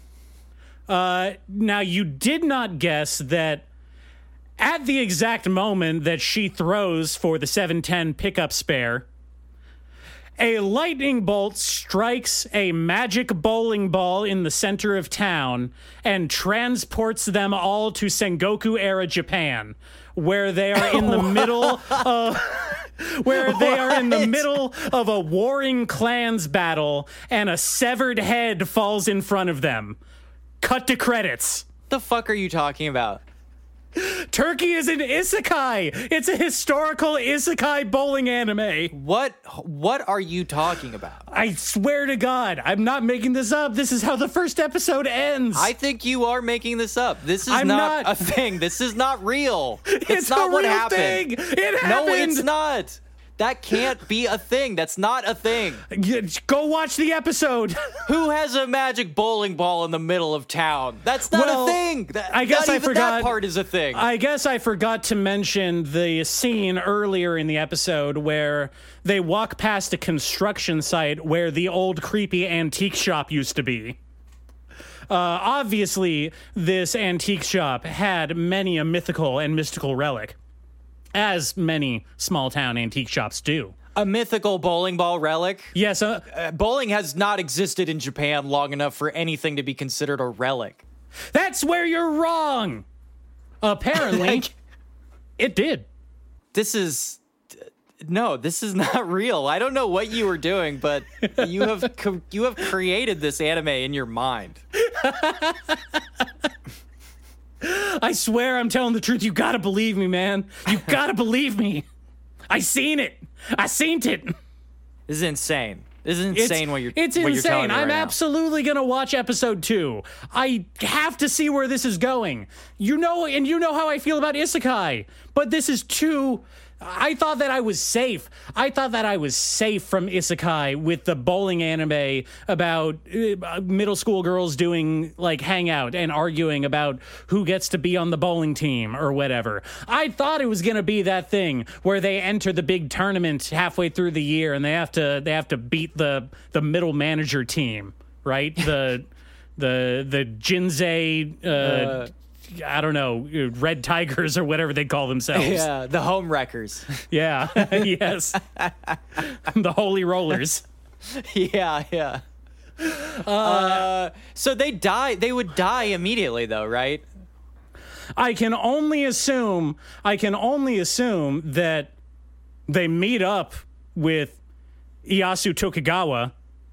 Uh, now, you did not guess that at the exact moment that she throws for the seven ten pickup spare, a lightning bolt strikes a magic bowling ball in the center of town and transports them all to Sengoku-era Japan, where they are in the middle of where they are in the middle of a warring clans battle, and a severed head falls in front of them. Cut to credits. The fuck are you talking about? Turkey is an isekai. It's a historical isekai bowling anime. What what are you talking about? I swear to God, I'm not making this up. This is how the first episode ends. I think you are making this up. This is I'm not, not. a thing. This is not real. It's, It's not a what real happened. thing. It No, happened. it's not. That can't be a thing. That's not a thing. Go watch the episode. Who has a magic bowling ball in the middle of town? That's not Well, a thing. That, I guess not I even forgot- that part is a thing. I guess I forgot to mention the scene earlier in the episode where they walk past a construction site where the old creepy antique shop used to be. Uh, obviously, this antique shop had many a mythical and mystical relic, as many small-town antique shops do. A mythical bowling ball relic? Yes, uh, Uh, bowling has not existed in Japan long enough for anything to be considered a relic. that's where you're wrong. Apparently, Like- it did. This is No, this is not real. I don't know what you were doing, but you have co- you have created this anime in your mind. I swear I'm telling the truth. You gotta believe me, man. You gotta believe me. I seen it. I seen it. This is insane. This is insane It's, what you're it's what insane. You're telling me I'm right now. absolutely going to watch episode two. I have to see where this is going. You know, and you know how I feel about isekai, but this is too... I thought that I was safe. I thought that I was safe from isekai with the bowling anime about uh, middle school girls doing like hangout and arguing about who gets to be on the bowling team or whatever. I thought it was going to be that thing where they enter the big tournament halfway through the year and they have to they have to beat the the middle manager team, right? The the the Jinsei uh, uh I don't know, Red Tigers or whatever they call themselves. Yeah, the home wreckers. Yeah, yes. The Holy Rollers. Yeah, yeah. Uh, uh, so they die. They would die immediately, though, right? I can only assume. I can only assume that they meet up with Ieyasu Tokugawa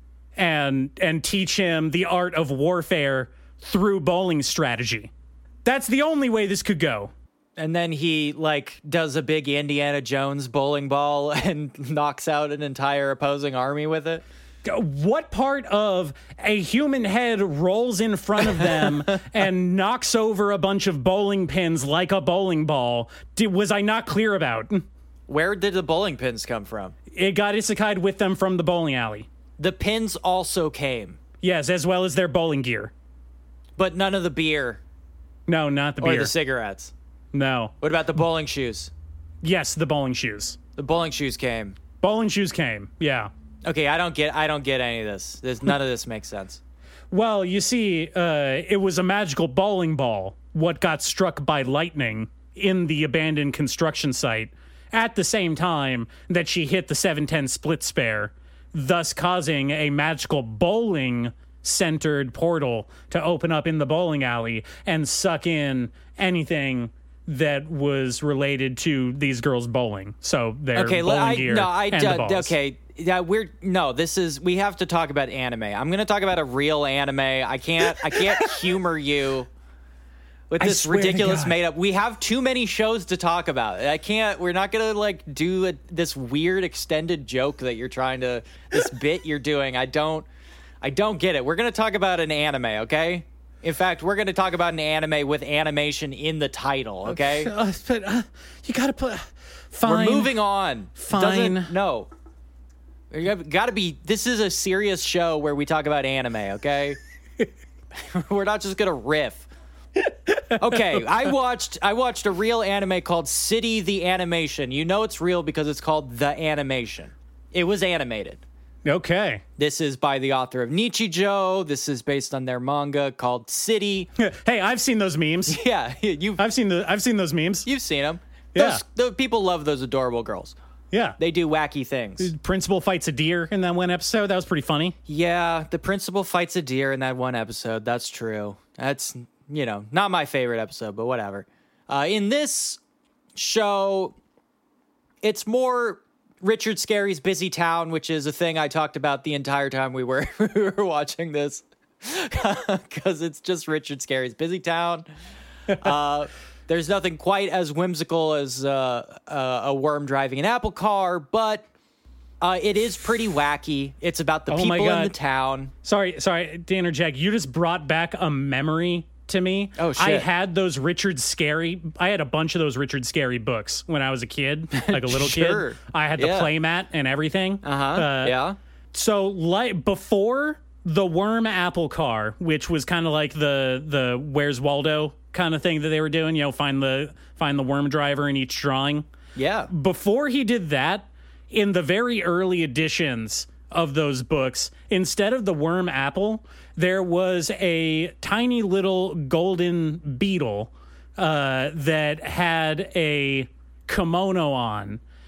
and and teach him the art of warfare through bowling strategy. That's the only way this could go. And then he, like, does a big Indiana Jones bowling ball and knocks out an entire opposing army with it. What part of a human head rolls in front of them and knocks over a bunch of bowling pins like a bowling ball did, was I not clear about? Where did the bowling pins come from? It got isekai'd with them from the bowling alley. The pins also came. Yes, as well as their bowling gear. But none of the beer. No, not the or beer. Or the cigarettes. No. What about the bowling shoes? Yes, the bowling shoes. The bowling shoes came. Bowling shoes came, yeah. Okay, I don't get I don't get any of this. There's, none of this makes sense. Well, you see, uh, it was a magical bowling ball, what got struck by lightning in the abandoned construction site at the same time that she hit the seven ten split spare, thus causing a magical bowling centered portal to open up in the bowling alley and suck in anything that was related to these girls bowling. So their okay, bowling I, gear no, I, and uh, the balls. Okay, yeah, we're no. This is we have to talk about anime. I'm going to talk about a real anime. I can't. I can't humor you with I this swear to ridiculous God. made up. We have too many shows to talk about. I can't. We're not going to like do a, this weird extended joke that you're trying to. This bit you're doing. I don't. I don't get it. We're going to talk about an anime, okay? In fact, we're going to talk about an anime with animation in the title, okay? Uh, but uh, you gotta put. Fine. We're moving on. Fine. Doesn't, no. You got to be. This is a serious show where we talk about anime, okay? We're not just going to riff. Okay, I watched I watched a real anime called City the Animation. You know it's real because it's called The Animation. It was animated. Okay. This is by the author of Nichijou. This is based on their manga called City. Hey, I've seen those memes. Yeah, you've I've seen the I've seen those memes. you've seen them. Yeah. Those, the people love those adorable girls. Yeah. They do wacky things. Principal fights a deer in that one episode. That was pretty funny. Yeah, the principal fights a deer in that one episode. That's true. That's, you know, not my favorite episode, but whatever. Uh, in this show, it's more Richard Scarry's Busy Town, which is a thing I talked about the entire time we were, we were watching this. Because it's just Richard Scarry's Busy Town. Uh, there's nothing quite as whimsical as uh, uh, a worm driving an apple car, but uh, it is pretty wacky. It's about the Oh my people in God. the town. Sorry, sorry to interject. You just brought back a memory to me. Oh, shit. I had those Richard Scarry. I had a bunch of those Richard Scarry books when I was a kid, like a little Sure. kid. I had the Yeah. playmat and everything. Uh-huh. yeah. So, like before the worm apple car, which was kind of like the the Where's Waldo kind of thing that they were doing, you know, find the find the worm driver in each drawing. Yeah. Before he did that, in the very early editions of those books, instead of the worm apple, there was a tiny little golden beetle uh, that had a kimono on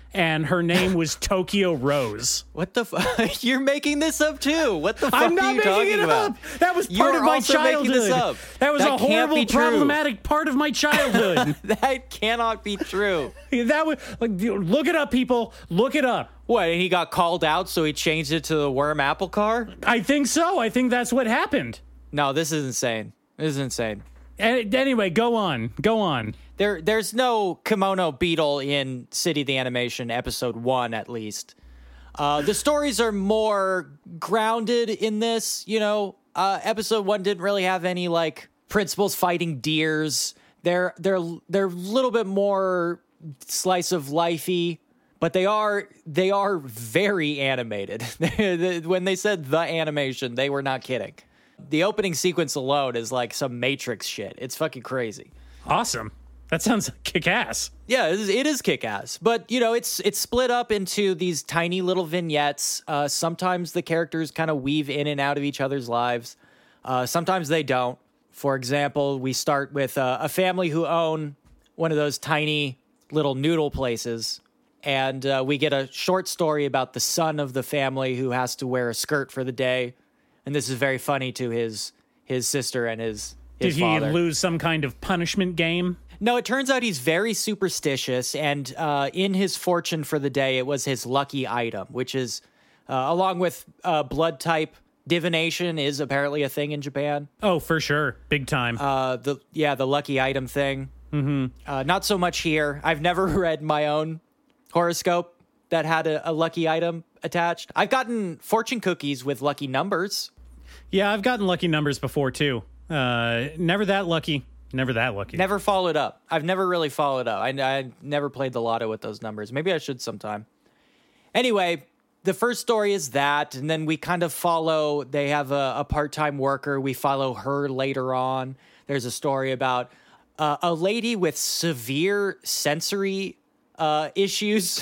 and her name was Tokyo Rose. What the fuck? You're making this up too. What the fuck I'm are not you making talking it about? up. That was You part are of my also making childhood. this up. That was That a can't horrible, be true. problematic part of my childhood. That cannot be true. That was like, look it up, people. Look it up. What, and he got called out, so he changed it to the worm apple car? I think so. I think that's what happened. No, this is insane. This is insane. And anyway, go on. Go on. There, there's no kimono beetle in City the Animation episode one, at least. Uh, the stories are more grounded in this. You know, uh, episode one didn't really have any like principals fighting deers. They're they're they're a little bit more slice of lifey, but they are they are very animated. When they said the animation, they were not kidding. The opening sequence alone is like some Matrix shit. It's fucking crazy. Awesome. That sounds kick-ass. Yeah, it is, it is kick-ass. But, you know, it's it's split up into these tiny little vignettes. Uh, sometimes the characters kind of weave in and out of each other's lives. Uh, sometimes they don't. For example, we start with uh, a family who own one of those tiny little noodle places. And uh, we get a short story about the son of the family who has to wear a skirt for the day. And this is very funny to his his sister and his, his Did he father. lose some kind of punishment game? No, it turns out he's very superstitious, and uh, in his fortune for the day, it was his lucky item, which is, uh, along with uh, blood type, divination is apparently a thing in Japan. Oh, for sure. Big time. Uh, the yeah, the lucky item thing. Mm-hmm. Uh, not so much here. I've never read my own horoscope that had a, a lucky item attached. I've gotten fortune cookies with lucky numbers. Yeah, I've gotten lucky numbers before, too. Uh, never that lucky. Never that lucky. Never followed up. I've never really followed up. I, I never played the lotto with those numbers. Maybe I should sometime. Anyway, the first story is that, and then we kind of follow, they have a, a part-time worker. We follow her later on. There's a story about uh, a lady with severe sensory uh, issues,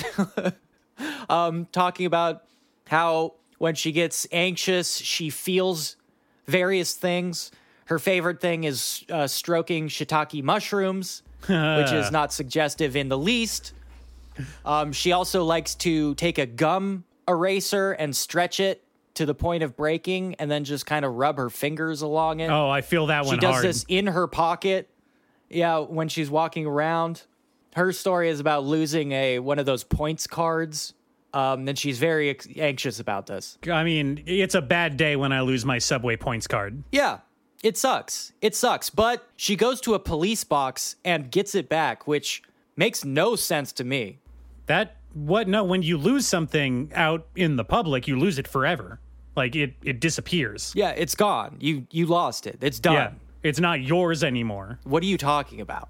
um, talking about how when she gets anxious, she feels various things. Her favorite thing is uh, stroking shiitake mushrooms, which is not suggestive in the least. Um, she also likes to take a gum eraser and stretch it to the point of breaking and then just kind of rub her fingers along it. Oh, I feel that one She does hard. this in her pocket. Yeah, when she's walking around. Her story is about losing a one of those points cards. Um, and she's very ex- anxious about this. I mean, it's a bad day when I lose my Subway points card. Yeah. It sucks. It sucks. But she goes to a police box and gets it back, which makes no sense to me. That, what? No, when you lose something out in the public, you lose it forever. Like, it, it disappears. Yeah, it's gone. You you lost it. It's done. Yeah, it's not yours anymore. What are you talking about?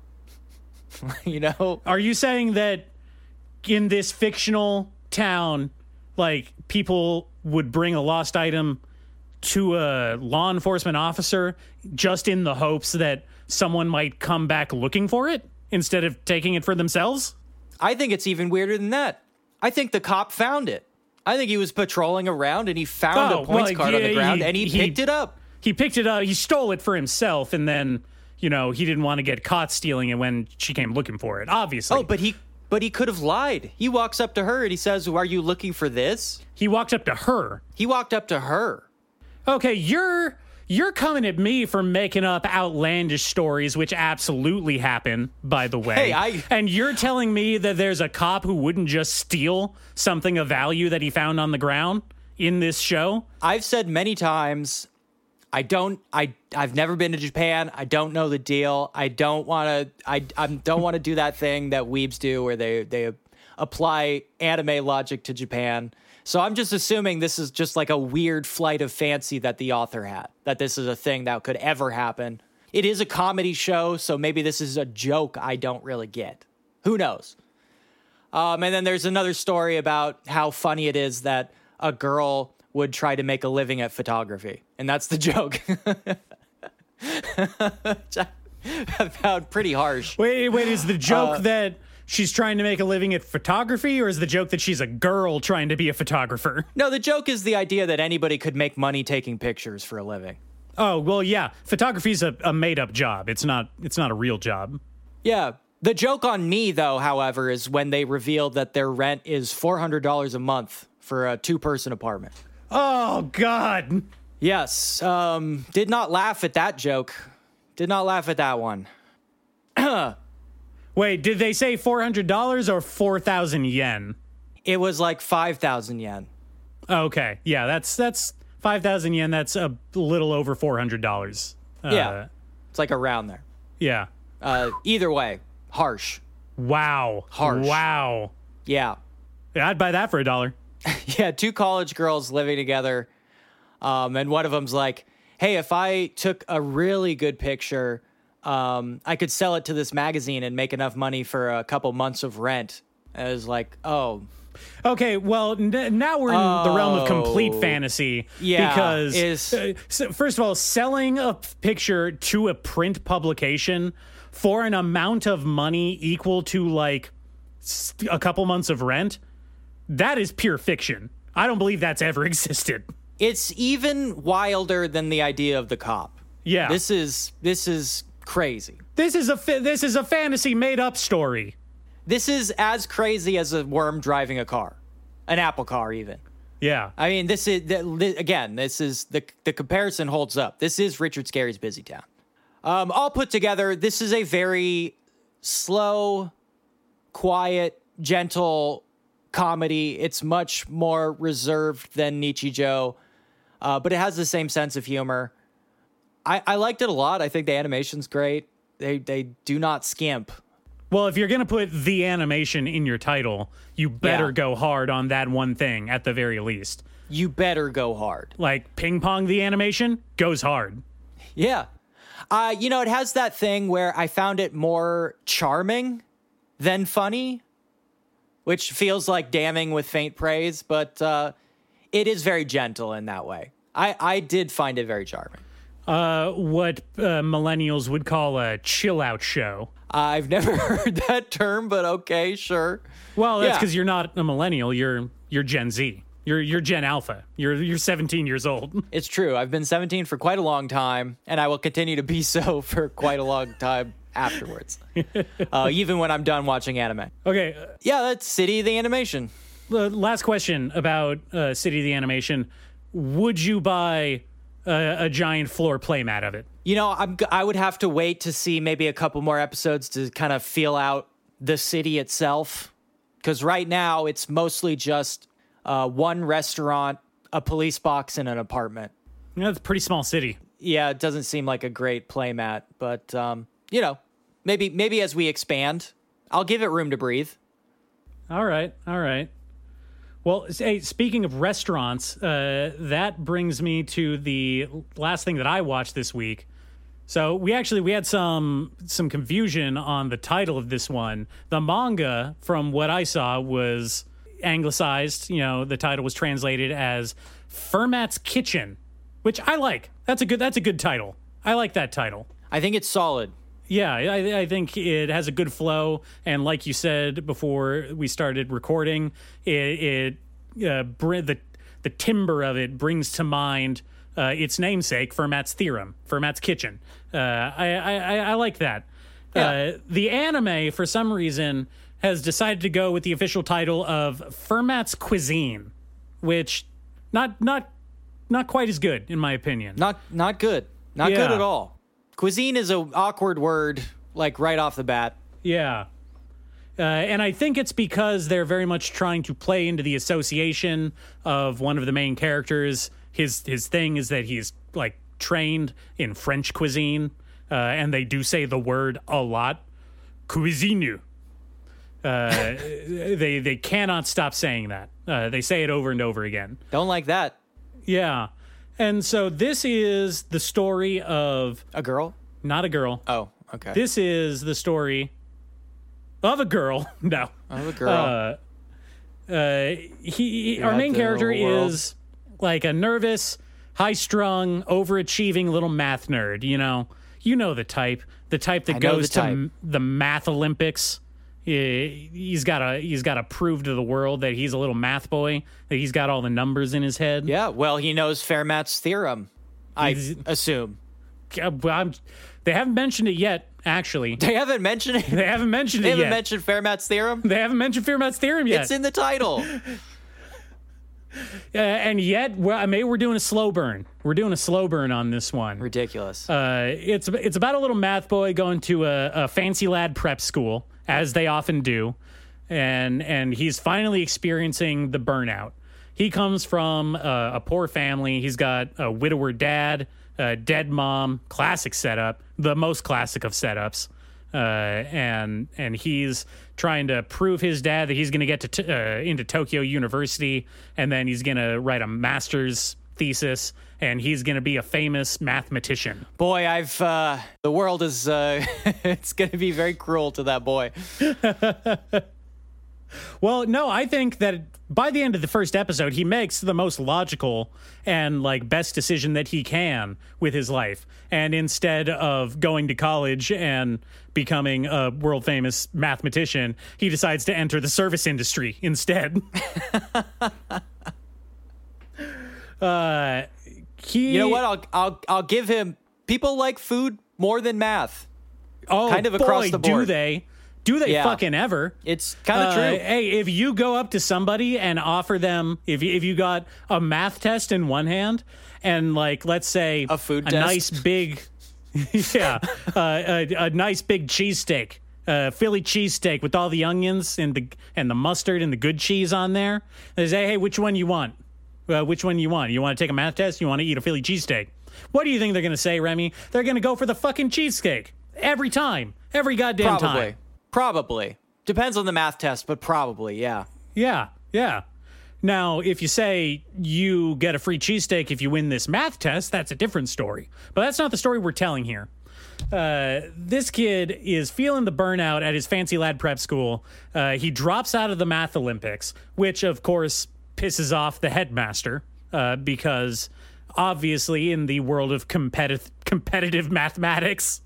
You know? Are you saying that in this fictional town, like, people would bring a lost item to a law enforcement officer just in the hopes that someone might come back looking for it instead of taking it for themselves? I think it's even weirder than that. I think the cop found it. I think he was patrolling around and he found Oh, a points well, card on yeah, the ground he- and he, he- picked it up. He picked it up, he stole it for himself, and then, you know, he didn't want to get caught stealing it when she came looking for it, obviously. Oh, but he but he could have lied. He walks up to her and he says, "Are you looking for this?" He walked up to her. He walked up to her. Okay, you're you're coming at me for making up outlandish stories, which absolutely happen, by the way. Hey, I- and you're telling me that there's a cop who wouldn't just steal something of value that he found on the ground in this show? I've said many times, I don't. I I've never been to Japan. I don't know the deal. I don't want to. I I don't want to do that thing that weebs do, where they they apply anime logic to Japan. So I'm just assuming this is just like a weird flight of fancy that the author had. That this is a thing that could ever happen. It is a comedy show, so maybe this is a joke I don't really get. Who knows? Um, and then there's another story about how funny it is that a girl would try to make a living at photography. And that's the joke. Which I found pretty harsh. Wait, wait, is the joke Uh, that she's trying to make a living at photography, or is the joke that she's a girl trying to be a photographer? No, the joke is the idea that anybody could make money taking pictures for a living. Oh, well, yeah. Photography's a, a made-up job. It's not it's not a real job. Yeah, The joke on me, though, however, is when they revealed that their rent is four hundred dollars a month for a two-person apartment. Oh, God. Yes. Um, did not laugh at that joke. Did not laugh at that one. Wait, did they say four hundred dollars or four thousand yen? It was like five thousand yen. Okay. Yeah, that's that's five thousand yen. That's a little over four hundred dollars. Uh, Yeah. It's like around there. Yeah. Uh, either way, harsh. Wow. Harsh. Wow. Yeah. Yeah, I'd buy that for a dollar. Yeah, two college girls living together. Um, and one of them's like, hey, if I took a really good picture, um, I could sell it to this magazine and make enough money for a couple months of rent. And I was like, oh. Okay, well, n- now we're in oh, the realm of complete fantasy. Yeah. Because, is... uh, so first of all, selling a picture to a print publication for an amount of money equal to, like, a couple months of rent, that is pure fiction. I don't believe that's ever existed. It's even wilder than the idea of the cop. Yeah. This is this is crazy. This is a fa- this is a fantasy made up story. This is as crazy as a worm driving a car. An Apple car even. Yeah. I mean, this is again, this is the the comparison holds up. This is Richard Scarry's Busy Town. Um, all put together, this is a very slow, quiet, gentle comedy. It's much more reserved than Nichijou, uh, but it has the same sense of humor. I, I liked it a lot. I think the animation's great. They they do not skimp. Well, if you're going to put the animation in your title, you better Yeah. go hard on that one thing at the very least. You better go hard. Like Ping Pong the animation goes hard. Yeah. Uh, you know, it has that thing where I found it more charming than funny, which feels like damning with faint praise, but uh, it is very gentle in that way. I, I did find it very charming. Uh, what uh, millennials would call a chill-out show. I've never heard that term, but okay, sure. Well, that's Yeah. because you're not a millennial. You're you're Gen Z. You're you're Gen Alpha. You're you're seventeen years old. It's true. I've been seventeen for quite a long time, and I will continue to be so for quite a long time afterwards, uh, even when I'm done watching anime. Okay. Uh, Yeah, that's City the Animation. the last question about uh, City of the Animation. Would you buy a, a giant floor playmat of it? You know, I'm, I would have to wait to see maybe a couple more episodes to kind of feel out the city itself. Because right now, it's mostly just uh, one restaurant, a police box, and an apartment. You know, it's a pretty small city. Yeah, it doesn't seem like a great playmat. But, um, you know, maybe maybe as we expand, I'll give it room to breathe. All right. All right. Well, hey, speaking of restaurants, uh, that brings me to the last thing that I watched this week. So we actually we had some some confusion on the title of this one. The manga, from what I saw, was anglicized. You know, the title was translated as Fermat's Kitchen, which I like. That's a good that's a good title. I like that title. I think it's solid. Yeah, I, I think it has a good flow, and like you said before we started recording, it, it uh, br- the the timbre of it brings to mind uh, its namesake, Fermat's Theorem, Fermat's Kitchen. Uh, I, I I like that. Yeah. Uh, the anime, for some reason, has decided to go with the official title of Fermat's Cuisine, which not not not quite as good in my opinion. Not not good. Not Yeah. good at all. Cuisine is an awkward word, like right off the bat. Yeah. Uh, and I think it's because they're very much trying to play into the association of one of the main characters. His his thing is that he's like trained in French cuisine, uh, and they do say the word a lot, cuisine. Uh, they they cannot stop saying that. Uh, they say it over and over again. Don't like that. Yeah. And so this is the story of A girl? not a girl. Oh, okay. This is the story of a girl. No. Of a girl. Uh, uh, he, our Yeah, main the character whole world. is like a nervous, high-strung, overachieving little math nerd. You know, you know the type. The type that I know goes the to type. m- the math Olympics. He, he's got to he's got to prove to the world that he's a little math boy. That he's got all the numbers in his head. yeah, well, he knows Fermat's Theorem, I He's- assume. Uh, well, I'm, they haven't mentioned it yet, actually. They haven't mentioned it. They haven't mentioned They it haven't yet. mentioned Fermat's theorem. They haven't mentioned Fermat's theorem yet. It's in the title. Uh, and yet, well, maybe we're doing a slow burn. We're doing a slow burn on this one. Ridiculous. Uh, it's it's about a little math boy going to a, a fancy lad prep school, as they often do, and and he's finally experiencing the burnout. He comes from a, a poor family. He's got a widower dad, a dead mom, classic setup, the most classic of setups. Uh, and and he's trying to prove his dad that he's going to get to t- uh, into Tokyo University, and then he's going to write a master's thesis, and he's going to be a famous mathematician. Boy, I've uh, the world is uh, it's going to be very cruel to that boy. Well, no, I think that by the end of the first episode, he makes the most logical and like best decision that he can with his life. And instead of going to college and becoming a world famous mathematician, he decides to enter the service industry instead. uh, he, You know what? I'll I'll I'll give him. People like food more than math. Oh, kind of boy, across the board. do they? Do they Yeah. fucking ever? It's kind of Uh, true. Hey, if you go up to somebody and offer them, if you, if you got a math test in one hand and like, let's say A food a test? nice big, yeah, uh, a, a nice big cheesesteak, uh, Philly cheesesteak with all the onions and the and the mustard and the good cheese on there. They say, hey, which one you want? Uh, which one you want? You want to take a math test? You want to eat a Philly cheesesteak? What do you think they're going to say, Remy? They're going to go for the fucking cheesesteak every time, every goddamn Probably. time. Probably. Depends on the math test, but probably, yeah. Yeah, yeah. Now, if you say you get a free cheesesteak if you win this math test, that's a different story. But that's not the story we're telling here. Uh, this kid is feeling the burnout at his fancy lad prep school. Uh, he drops out of the math Olympics, which, of course, pisses off the headmaster uh, because, obviously, in the world of competitive competitive mathematics...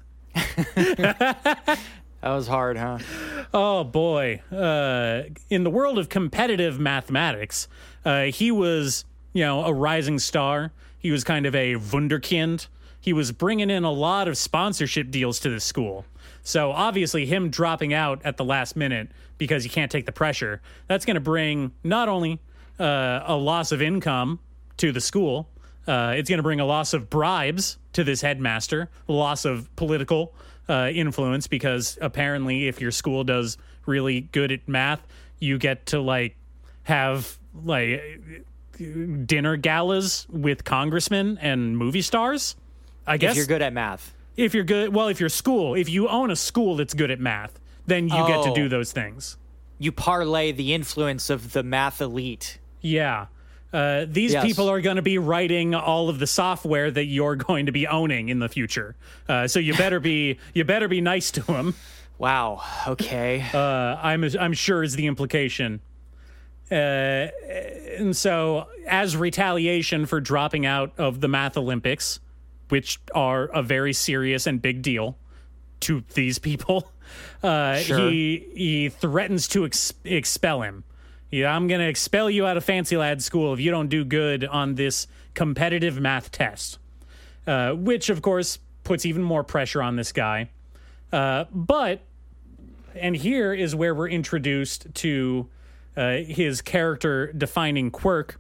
That was hard, huh? Oh, boy. Uh, in the world of competitive mathematics, uh, he was, you know, a rising star. He was kind of a wunderkind. He was bringing in a lot of sponsorship deals to the school. So obviously him dropping out at the last minute because he can't take the pressure, that's going to bring not only uh, a loss of income to the school, uh, it's going to bring a loss of bribes to this headmaster, a loss of political uh, influence, because apparently if your school does really good at math, you get to like have like dinner galas with congressmen and movie stars. I guess If you're good at math. if you're good, well, if your school, if you own a school that's good at math, then you get to Oh. do those things. You parlay the influence of the math elite. Yeah. Uh, these Yes. people are going to be writing all of the software that you're going to be owning in the future. Uh, so you better be you better be nice to them. Wow. Okay. Uh, I'm I'm sure is the implication. Uh, and so, as retaliation for dropping out of the Math Olympics, which are a very serious and big deal to these people, uh, Sure. he he threatens to ex- expel him. Yeah, I'm going to expel you out of Fancy Lad School if you don't do good on this competitive math test, uh, which, of course, puts even more pressure on this guy. Uh, but, and here is where we're introduced to uh, his character-defining quirk.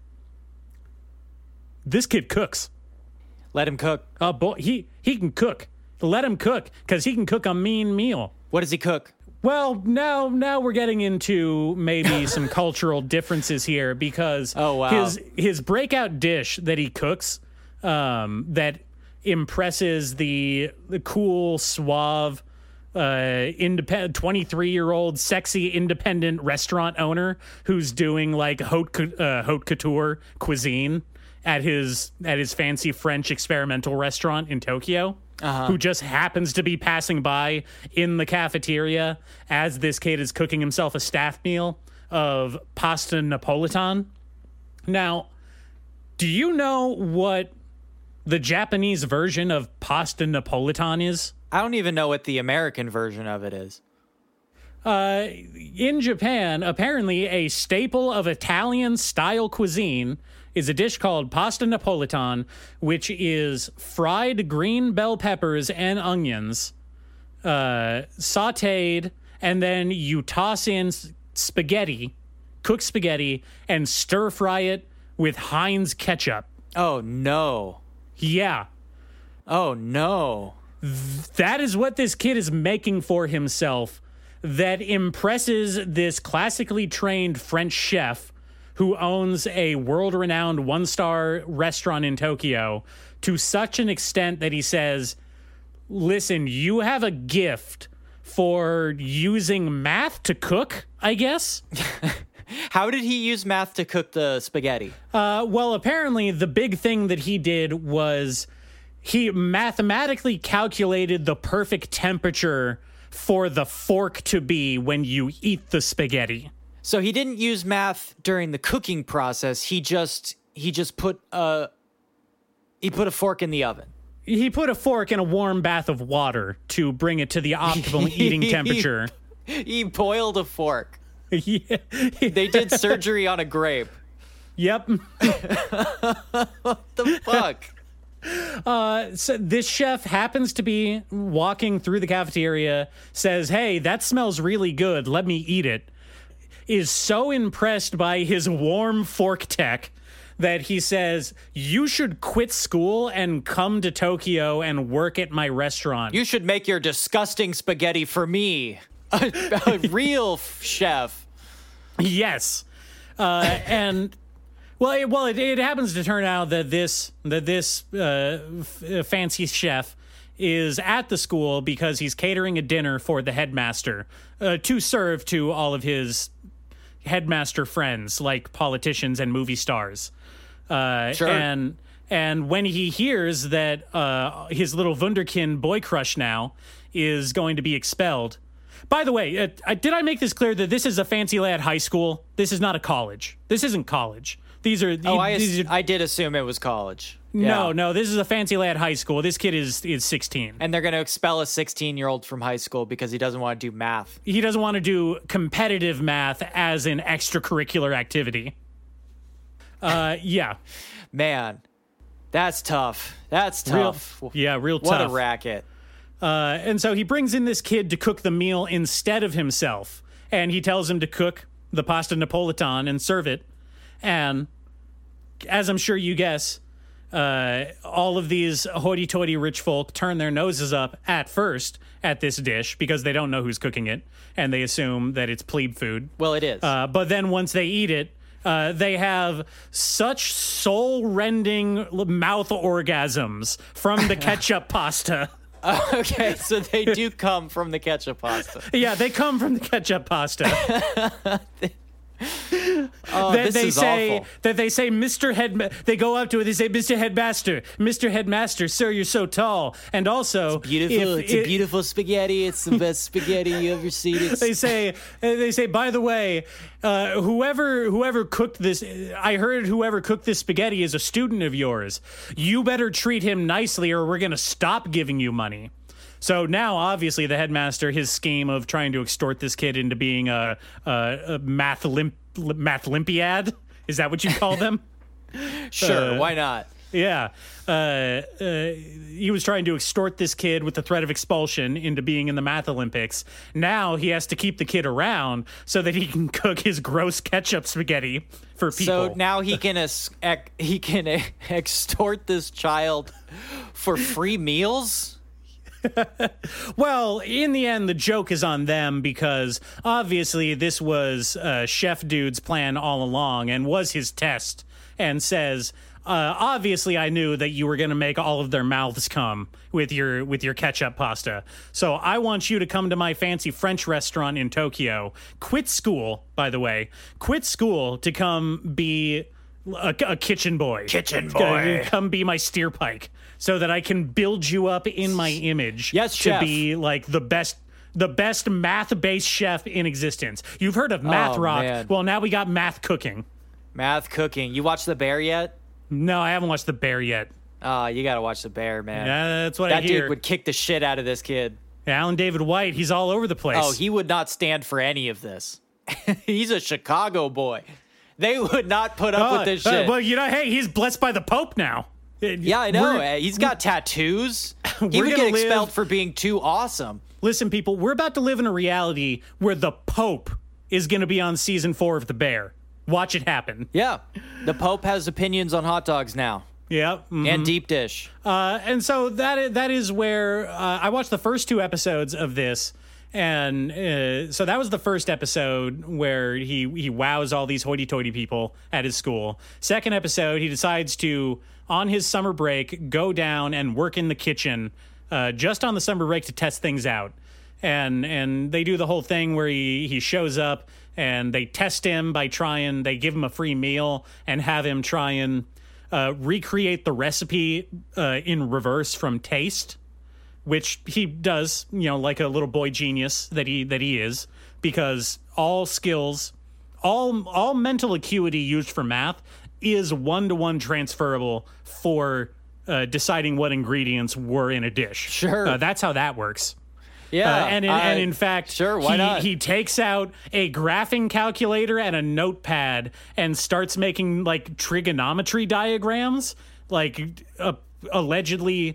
This kid cooks. Let him cook. Oh, boy, he, he can cook. Let him cook, because he can cook a mean meal. What does he cook? Well, now now we're getting into maybe some cultural differences here, because Oh, wow. his his breakout dish that he cooks um, that impresses the the cool, suave, uh, independent twenty-three-year-old sexy independent restaurant owner who's doing like haute cou- uh, haute couture cuisine at his at his fancy French experimental restaurant in Tokyo. Uh-huh. Who just happens to be passing by in the cafeteria as this kid is cooking himself a staff meal of pasta Napolitan. Now, do you know what the Japanese version of pasta Napolitan is? I don't even know what the American version of it is. Uh, in Japan, apparently a staple of Italian-style cuisine is a dish called pasta Napolitan, which is fried green bell peppers and onions uh, sauteed, and then you toss in s- spaghetti, cooked spaghetti, and stir fry it with Heinz ketchup. Oh, no. Yeah. Oh, no. That is what this kid is making for himself that impresses this classically trained French chef who owns a world-renowned one-star restaurant in Tokyo to such an extent that he says, listen, you have a gift for using math to cook, I guess? How did he use math to cook the spaghetti? Uh, well, apparently the big thing that he did was he mathematically calculated the perfect temperature for the fork to be when you eat the spaghetti. So he didn't use math during the cooking process. He just he just put a he put a fork in the oven. He put a fork in a warm bath of water to bring it to the optimal eating temperature. He boiled a fork. Yeah. They did surgery on a grape. Yep. What the fuck? Uh, so this chef happens to be walking through the cafeteria, says, hey, that smells really good. Let me eat it. Is so impressed by his warm fork tech that he says, you should quit school and come to Tokyo and work at my restaurant. You should make your disgusting spaghetti for me. A, a real f- chef. Yes. Uh, and well, it, well, it, it happens to turn out that this that this uh, f- fancy chef is at the school because he's catering a dinner for the headmaster uh, to serve to all of his headmaster friends, like politicians and movie stars. Uh, Sure. And and when he hears that uh, his little wunderkind boy crush now is going to be expelled. By the way, uh, I- did I make this clear that this is a fancy lad high school? This is not a college. This isn't college. These are. Oh, I, these ass- are I did assume it was college. no, Yeah. no. This is a fancy lad high school. This kid is is sixteen. And they're going to expel a sixteen-year-old from high school because he doesn't want to do math. He doesn't want to do competitive math as an extracurricular activity. Uh, yeah, Man, that's tough. That's real. tough. Yeah, real What tough. a racket. Uh, and so he brings in this kid to cook the meal instead of himself. And he tells him to cook the pasta napolitan and serve it. And as I'm sure you guess, uh, all of these hoity-toity rich folk turn their noses up at first at this dish because they don't know who's cooking it. And they assume that it's plebe food. Well, it is. Uh, but then once they eat it, uh, they have such soul-rending mouth orgasms from the ketchup pasta. Okay, so they do come from the ketchup pasta. Yeah, they come from the ketchup pasta. Oh, that this they is say awful. that they say Mister Head they go up to it, they say Mister Headmaster, Mister Headmaster, sir, you're so tall. And also Beautiful. if It's it- a beautiful spaghetti. It's the best spaghetti you ever seen. It's They say, they say. By the way, uh, whoever whoever cooked this, I heard whoever cooked this spaghetti is a student of yours. You better treat him nicely, or we're gonna stop giving you money. So now, obviously, the headmaster, his scheme of trying to extort this kid into being a, a, a math limp, math olympiad, is that what you call them? sure. uh, Why not? Yeah. Uh, uh, he was trying to extort this kid with the threat of expulsion into being in the math Olympics. Now he has to keep the kid around so that he can cook his gross ketchup spaghetti for people. So now he can es- ec- he can e- extort this child for free meals. Well, in the end, the joke is on them because obviously this was uh, Chef Dude's plan all along and was his test, and says, uh, obviously I knew that you were going to make all of their mouths come with your with your ketchup pasta. So I want you to come to my fancy French restaurant in Tokyo. Quit school, by the way. Quit school to come be a, a kitchen boy. Kitchen boy. Come be my steer pike so that I can build you up in my image. Yes, to chef. be like the best the best math-based chef in existence. You've heard of Math Oh, Rock. man. Well, now we got math cooking. Math cooking. You watch The Bear yet? No, I haven't watched The Bear yet. Oh, you got to watch The Bear, man. Uh, that's what I that hear. dude would kick the shit out of this kid. Alan David White, he's all over the place. Oh, he would not stand for any of this. He's a Chicago boy. They would not put up Uh, with this uh, shit. well, you know, hey, he's blessed by the Pope now. yeah, I know. We're- Uh, He's got tattoos. He we're would gonna get expelled live, for being too awesome. Listen, people, we're about to live in a reality where the Pope is going to be on season four of The Bear. Watch it happen. Yeah. The Pope has opinions on hot dogs now. Yep. mhm. And deep dish. Uh, and so that is, that is where uh, I watched the first two episodes of this. And uh, so that was the first episode where he, he wows all these hoity-toity people at his school. Second episode, he decides to, on his summer break, go down and work in the kitchen uh, just on the summer break to test things out. And and they do the whole thing where he, he shows up and they test him by trying, they give him a free meal and have him try and uh, recreate the recipe uh, in reverse from taste, which he does, you know, like a little boy genius that he that he is, because all skills, all all mental acuity used for math is one-to-one transferable for uh, deciding what ingredients were in a dish. Sure. Uh, that's how that works. Yeah. Uh, and, in, I- and in fact, sure, why he, not? he takes out a graphing calculator and a notepad and starts making like trigonometry diagrams, like uh, allegedly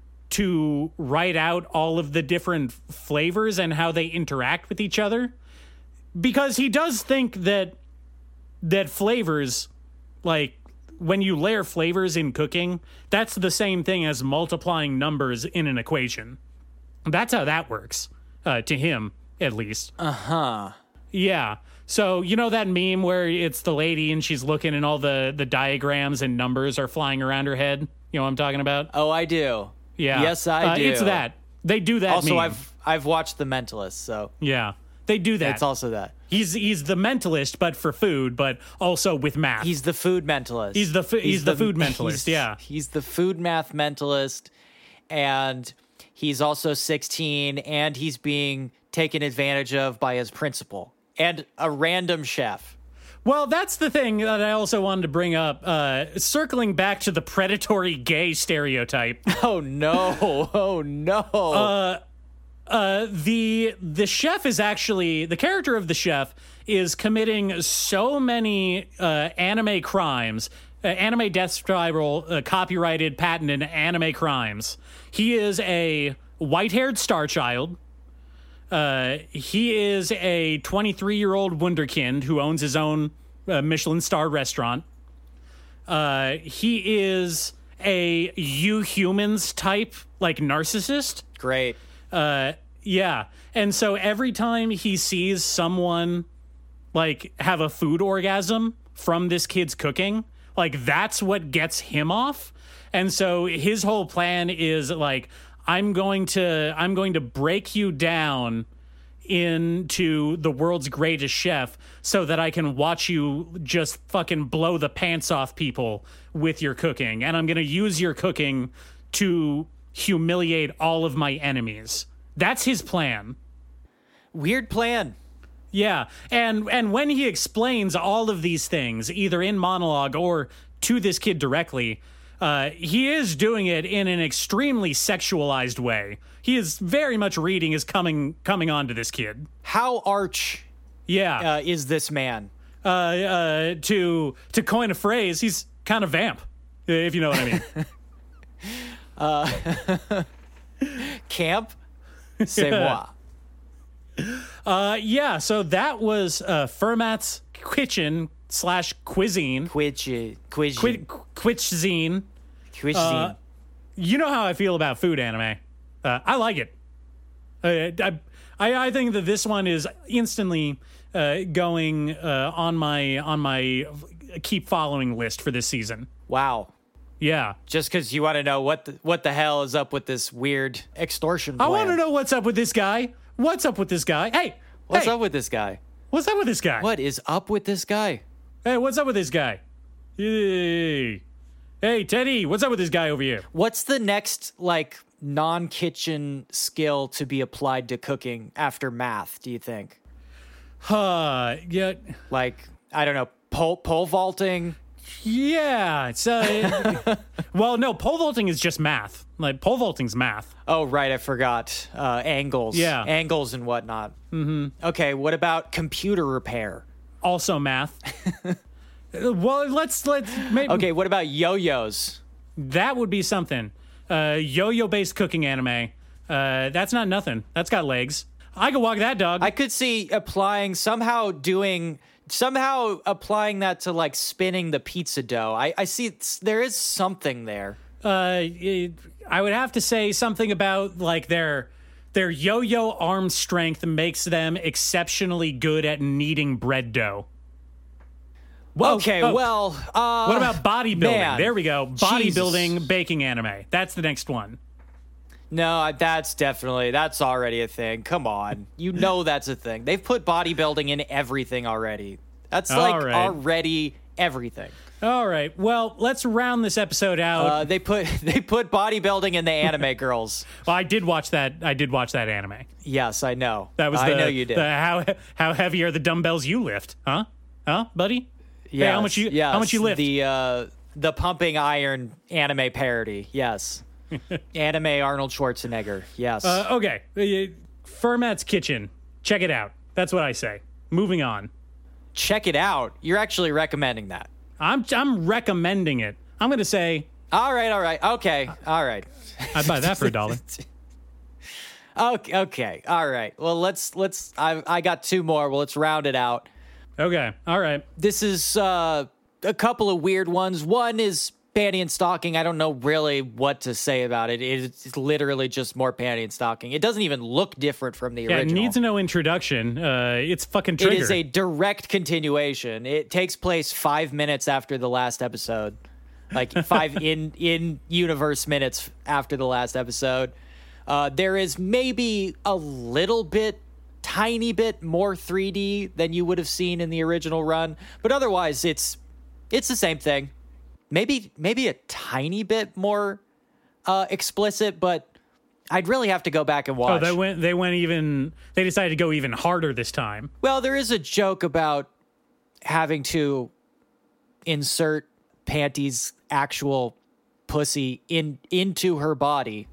to write out all of the different flavors and how they interact with each other. Because he does think that that flavors, like when you layer flavors in cooking, that's the same thing as multiplying numbers in an equation. That's how that works, uh, to him, at least. Uh-huh. Yeah. So, you know that meme where it's the lady and she's looking and all the, the diagrams and numbers are flying around her head? You know what I'm talking about? Oh, I do. Yeah. Yes, I Uh, do. It's that. They do that Also, meme. I've I've watched The Mentalist, so Yeah. They do that. it's also that. He's he's the mentalist, but for food, but also with math. He's the food mentalist. He's the fu- he's the food mentalist, he's- yeah. He's the food math mentalist, and he's also sixteen, and he's being taken advantage of by his principal and a random chef. Well, that's the thing that I also wanted to bring up. Uh, circling back to the predatory gay stereotype. Oh no! Oh no! Uh, the the chef is actually the character of the chef is committing so many uh, anime crimes, uh, anime death spiral, uh, copyrighted, patented anime crimes. He is a white-haired star child. Uh, he is a twenty-three year old wunderkind who owns his own uh, Michelin star restaurant. Uh, he is a you humans type like narcissist. Great. Uh, yeah. And so every time he sees someone like have a food orgasm from this kid's cooking, like that's what gets him off. And so his whole plan is like, I'm going to, I'm going to break you down into the world's greatest chef so that I can watch you just fucking blow the pants off people with your cooking. And I'm going to use your cooking to humiliate all of my enemies. That's his plan. Weird plan. Yeah. And and when he explains all of these things, either in monologue or to this kid directly, uh, he is doing it in an extremely sexualized way. He is very much reading is coming coming on to this kid. How arch Yeah. uh, is this man? Uh, uh, to to coin a phrase, he's kind of vamp, if you know what I mean. Camp? C'est moi. Uh, yeah, so that was uh, Fermat's Kitchen slash Cuisine. Quidgy. Quidgy. Quid, Quizine. Quidgy. Uh, you know how I feel about food anime. Uh, I like it. Uh, I, I I think that this one is instantly uh, going uh, on my on my keep following list for this season. Wow. Yeah, Just because you want to know what the, what the hell is up with this weird extortion plan. I want to know what's up with this guy. What's up with this guy? Hey, What's hey, up with this guy? what's up with this guy? What is up with this guy? Hey, what's up with this guy? Hey, hey, Teddy, what's up with this guy over here? What's the next, like, non-kitchen skill to be applied to cooking after math, do you think? Uh, yeah, Like, I don't know, pole, pole vaulting? yeah. It's uh, well, no, pole vaulting is just math. Like pole vaulting's math. Oh, right, I forgot. Uh, angles. Yeah. Angles and whatnot. Mm-hmm. Okay, what about computer repair? Also math. Well, let's let's maybe Okay, what about yo-yos? that would be something. uh, yo-yo based cooking anime. Uh, that's not nothing. That's got legs. I could walk that dog. I could see applying somehow doing somehow applying that to like spinning the pizza dough. I, I see it's, there is something there. Uh, it, I would have to say something about like their their yo-yo arm strength makes them exceptionally good at kneading bread dough. Whoa, Okay, oh, well, uh, what about bodybuilding? man. There we go. Bodybuilding, Jesus. baking anime. That's the next one. No, that's definitely that's already a thing. Come on, you know that's a thing. They've put bodybuilding in everything already. That's All like right. already everything. All right. Well, let's round this episode out. Uh, they put they put bodybuilding in the anime girls. well, I did watch that. I did watch that anime. Yes, I know. That was I the, know you did. the how how heavy are the dumbbells you lift? Huh? Huh, buddy? Yes, Hey, how much you yes, how much you lift? The uh, the pumping iron anime parody. Yes. Anime Arnold Schwarzenegger. Yes. Uh, okay. Uh, Fermat's Kitchen. Check it out. That's what I say. Moving on. Check it out. You're actually recommending that. I'm I'm recommending it. I'm going to say All right, all right. Okay. All right. I'd buy that for a dollar. Okay, okay. All right. Well, let's let's I I got two more. Well, let's round it out. Okay. All right. This is uh a couple of weird ones. One is panty and stocking. I don't know really what to say about it. It's literally just more panty and stocking. It doesn't even look different from the Yeah, it original. needs no introduction. Uh, it's fucking It Trigger. is a direct continuation. It takes place five minutes after the last episode, like five in in universe minutes after the last episode. Uh, there is maybe a little bit, tiny bit more three D than you would have seen in the original run, but otherwise it's it's the same thing. Maybe maybe a tiny bit more uh, explicit, but I'd really have to go back and oh, watch. they went. They went even. They decided to go even harder this time. Well, there is a joke about having to insert Panty's actual pussy in into her body.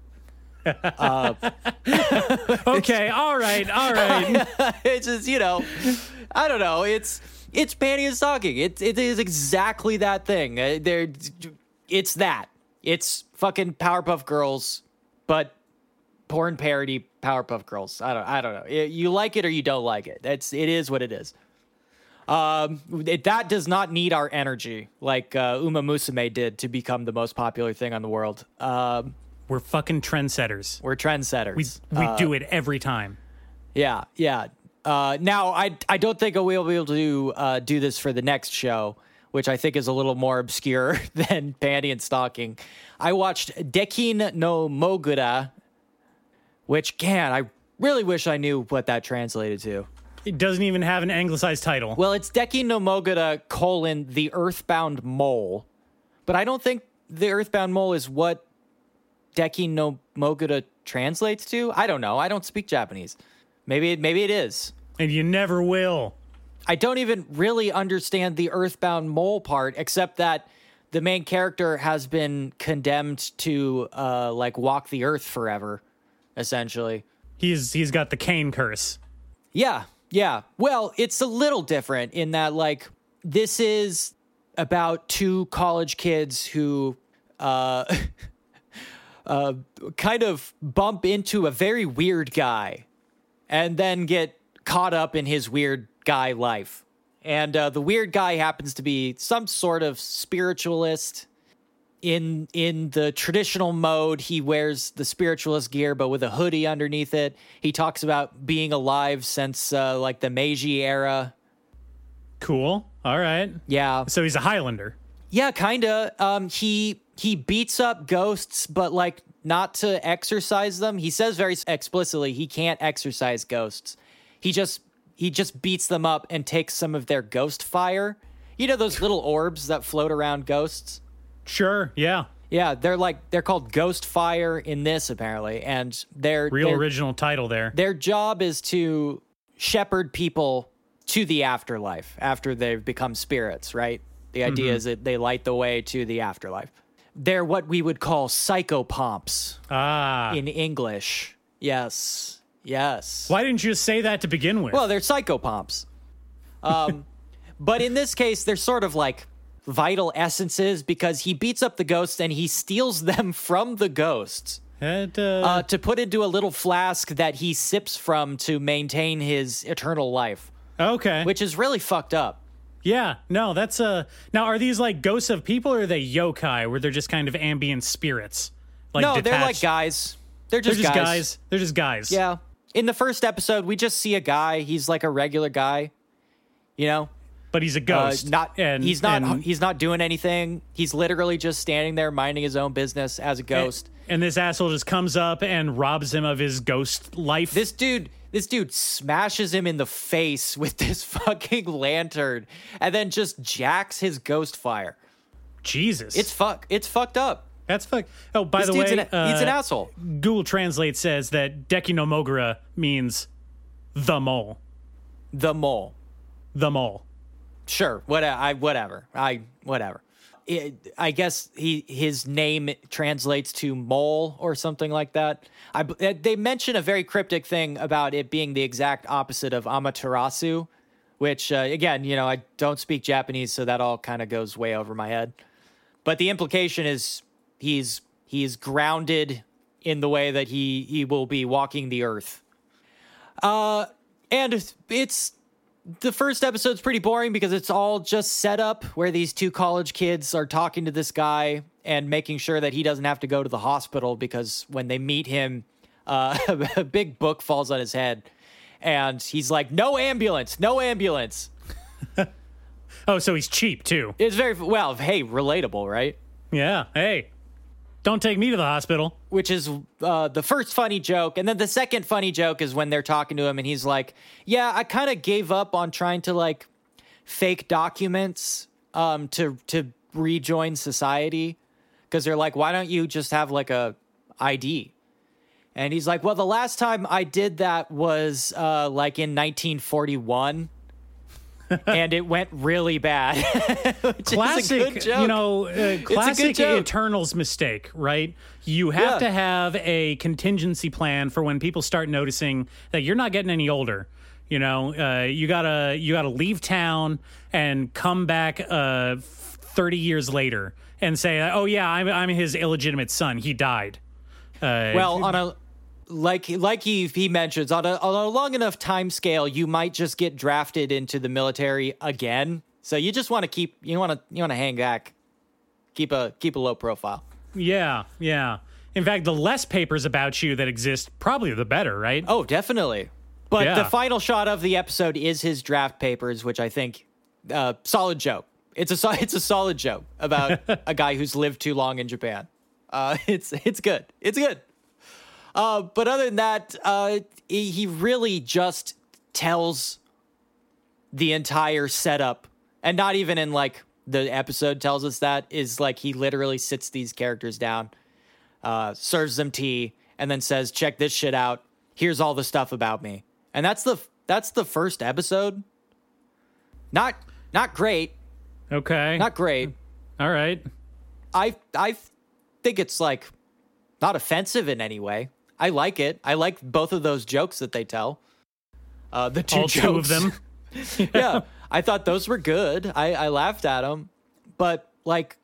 Uh, Okay. all right. All right. it's just, you know, I don't know. It's it's panty and stocking. It it is exactly that thing. Uh, there, it's that. It's fucking Powerpuff Girls, but porn parody Powerpuff Girls. I don't I don't know. It, you like it or you don't like it. It's it is what it is. Um, it, that does not need our energy like uh, Uma Musume did to become the most popular thing on the world. Um, We're fucking trendsetters. we're trendsetters. We we Uh, do it every time. Yeah, yeah. Uh, now, I I don't think we'll be able to uh, do this for the next show, which I think is a little more obscure than Panty and Stocking. I watched Dekin no Mogura, which, can I really wish I knew what that translated to. It doesn't even have an anglicized title. Well, it's Dekin no Mogura colon the Earthbound Mole, but I don't think the Earthbound Mole is what Dekin no Mogura translates to. I don't know. I don't speak Japanese. Maybe it, maybe it is. And you never will. I don't even really understand the Earthbound Mole part, except that the main character has been condemned to uh, like walk the earth forever, essentially. He's he's got the cane curse. Yeah, yeah. Well, it's a little different in that, like, this is about two college kids who uh, uh, kind of bump into a very weird guy and then get caught up in his weird guy life. And uh, the weird guy happens to be some sort of spiritualist. In in the traditional mode, he wears the spiritualist gear, but with a hoodie underneath it. He talks about being alive since uh, like the Meiji era. Cool. All right. Yeah, So he's a Highlander. yeah, kinda. Um, he he beats up ghosts, but like not to exorcise them. He says very explicitly he can't exorcise ghosts. He just he just beats them up and takes some of their ghost fire. You know those little orbs that float around ghosts? Sure. Yeah. Yeah, they're like they're called ghost fire in this apparently, and their Real their, original title there. their job is to shepherd people to the afterlife after they've become spirits, right? The idea Mm-hmm. is that they light the way to the afterlife. They're what we would call psychopomps Ah. in English. Yes. Yes. Why didn't you just say that to begin with? Well, they're psychopomps. Um, but in this case, they're sort of like vital essences because he beats up the ghosts and he steals them from the ghosts And, uh, uh, to put into a little flask that he sips from to maintain his eternal life, okay. which is really fucked up. Yeah, no, that's uh now are these like ghosts of people or are they yokai where they're just kind of ambient spirits? Like no, detached? they're like guys. They're They're just, just guys. guys. They're just guys. Yeah. In the first episode, we just see a guy. He's like a regular guy, you know? But he's a Uh, ghost. not and he's not and, he's not doing anything. He's literally just standing there minding his own business as a ghost. and this asshole just comes up and robs him of his ghost life. This dude, this dude smashes him in the face with this fucking lantern, and then just jacks his ghost fire. Jesus. It's fuck. It's fucked up. That's fuck. Oh, by This the dude's way, an, he's an uh, asshole. Google Translate says that Deki no Mogura means the mole. The mole. The mole. Sure. What I whatever. I whatever. It, I guess he his name translates to mole or something like that. I they mention a very cryptic thing about it being the exact opposite of Amaterasu, which uh, again, you know, I don't speak Japanese, so that all kind of goes way over my head. But the implication is he's he's grounded in the way that he he will be walking the earth. Uh, and it's. The first episode's pretty boring because it's all just set up where these two college kids are talking to this guy and making sure that he doesn't have to go to the hospital because when they meet him, uh, a big book falls on his head and he's like, no ambulance, no ambulance. Oh, so he's cheap too. It's very, well, hey, relatable, right? Yeah. Hey, don't take me to the hospital. Which is uh, the first funny joke. And then the second funny joke is when they're talking to him and he's like, yeah, I kind of gave up on trying to like fake documents um, to, to rejoin society. Because they're like, why don't you just have like a I D? And he's like, well, the last time I did that was uh, like in nineteen forty-one. And it went really bad. Which Classic, is a good joke. you know, uh, classic joke. Eternals mistake, right? You have Yeah. to have a contingency plan for when people start noticing that you're not getting any older. You know, uh, you gotta you gotta leave town and come back uh, thirty years later and say, "Oh yeah, I'm I'm his illegitimate son. He died." Uh, Well, on a like like he he mentions on a on a long enough time scale, you might just get drafted into the military again. So you just want to keep you want to you want to hang back, keep a keep a low profile. yeah, yeah. In fact, the less papers about you that exist, probably the better, right? Oh, definitely. But Yeah. the final shot of the episode is his draft papers, which I think uh, solid joke. It's a so- it's a solid joke about a guy who's lived too long in Japan. Uh, it's it's good. It's good. Uh, but other than that, uh, he he really just tells the entire setup, and not even in like the episode tells us that, is like he literally sits these characters down, uh, serves them tea, and then says, "Check this shit out. Here's all the stuff about me." And that's the that's the first episode. Not not great, Okay. not great. All right. I I think it's like not offensive in any way. I like it. I like both of those jokes that they tell. Uh, the two All jokes. two of them. Yeah, I thought those were good. I, I laughed at them, but like,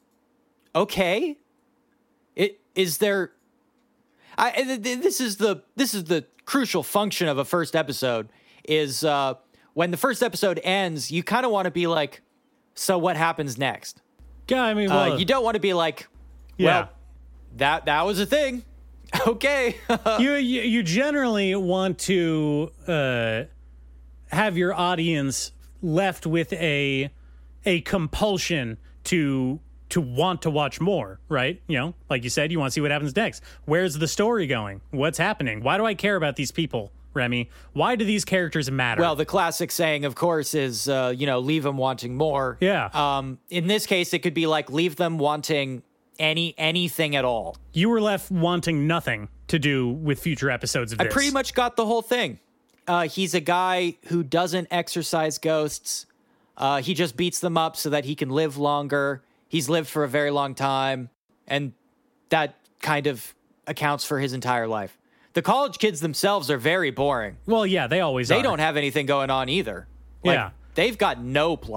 okay, it is there. I th- th- this is the this is the crucial function of a first episode is uh, when the first episode ends, you kind of want to be like, so what happens next? Yeah, I mean, Uh, well, you don't want to be like, yeah. well, that that was a thing. Okay. you, you you generally want to uh, have your audience left with a a compulsion to to want to watch more, right? You know, like you said, you want to see what happens next. Where's the story going? What's happening? Why do I care about these people, Remy? Why do these characters matter? Well, the classic saying, of course, is, uh, you know, leave them wanting more. Yeah. Um, in this case, it could be like leave them wanting any anything at all. you were left wanting nothing to do with future episodes of I this. pretty much got the whole thing. Uh, he's a guy who doesn't exercise ghosts. Uh, he just beats them up so that he can live longer. He's lived for a very long time, and that kind of accounts for his entire life. The college kids themselves are very boring. Well, yeah, they always They are. don't have anything going on either. Like, Yeah. they've got no plot.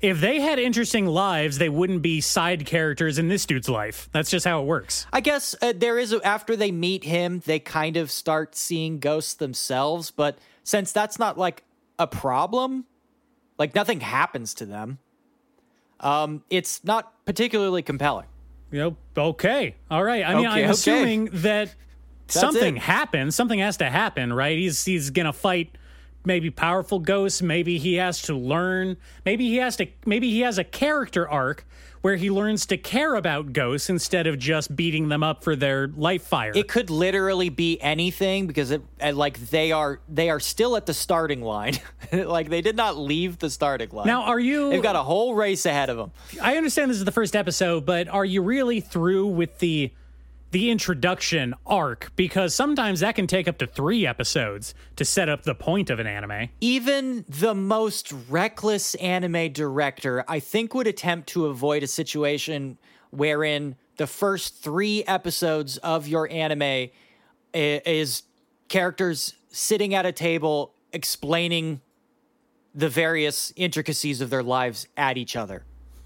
If they had interesting lives, they wouldn't be side characters in this dude's life. That's just how it works. I guess uh, there is, a, after they meet him, they kind of start seeing ghosts themselves. But since that's not like a problem, like nothing happens to them, um, it's not particularly compelling. You know, okay. All right. I mean, Okay, I'm okay. assuming that something it. happens. Something has to happen, right? He's he's going to fight maybe powerful ghosts. Maybe he has to learn. Maybe he has to. Maybe he has a character arc where he learns to care about ghosts instead of just beating them up for their life fire. It could literally be anything because it, uh, like they are they are still at the starting line. Like they did not leave the starting line. Now, are you? They've got a whole race ahead of them. I understand this is the first episode, but are you really through with the the introduction arc? Because sometimes that can take up to three episodes to set up the point of an anime. Even the most reckless anime director, I think, would attempt to avoid a situation wherein the first three episodes of your anime i- is characters sitting at a table explaining the various intricacies of their lives at each other.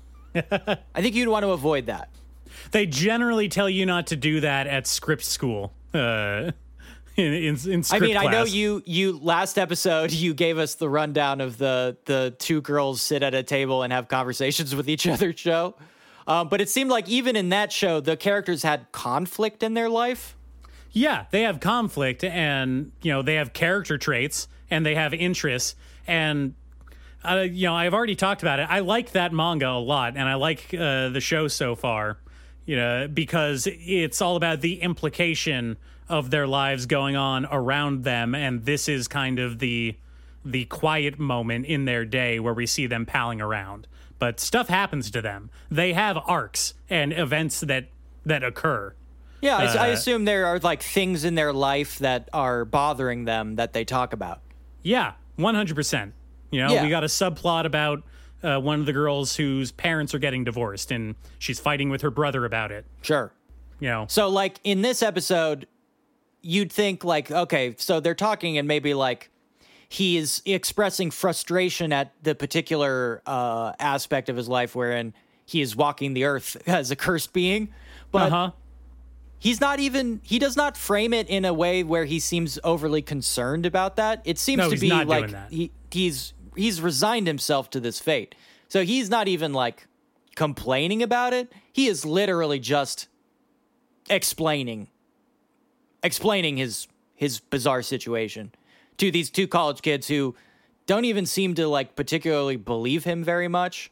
I think you'd want to avoid that. They generally tell you not to do that at script school. Uh, in, in, in script I mean, class. I know you. You last episode you gave us the rundown of the the two girls sit at a table and have conversations with each other show, um, but it seemed like even in that show the characters had conflict in their life. Yeah, they have conflict, and you know they have character traits, and they have interests, and uh, you know I've already talked about it. I like that manga a lot, and I like uh, the show so far. You know, because it's all about the implication of their lives going on around them, and this is kind of the the quiet moment in their day where we see them palling around. But stuff happens to them. They have arcs and events that that occur. Yeah, I, I Uh, assume there are like things in their life that are bothering them that they talk about. Yeah, one hundred percent. You know, Yeah. we got a subplot about uh, one of the girls whose parents are getting divorced, and she's fighting with her brother about it. Sure. You know, So, like, in this episode, you'd think, like, okay, so they're talking, and maybe, like, he is expressing frustration at the particular uh, aspect of his life wherein he is walking the earth as a cursed being. But uh-huh. he's not even, he does not frame it in a way where he seems overly concerned about that. It seems No, to he's be not doing like that. he he's he's resigned himself to this fate. So he's not even, like, complaining about it. He is literally just explaining explaining his his bizarre situation to these two college kids who don't even seem to like particularly believe him very much.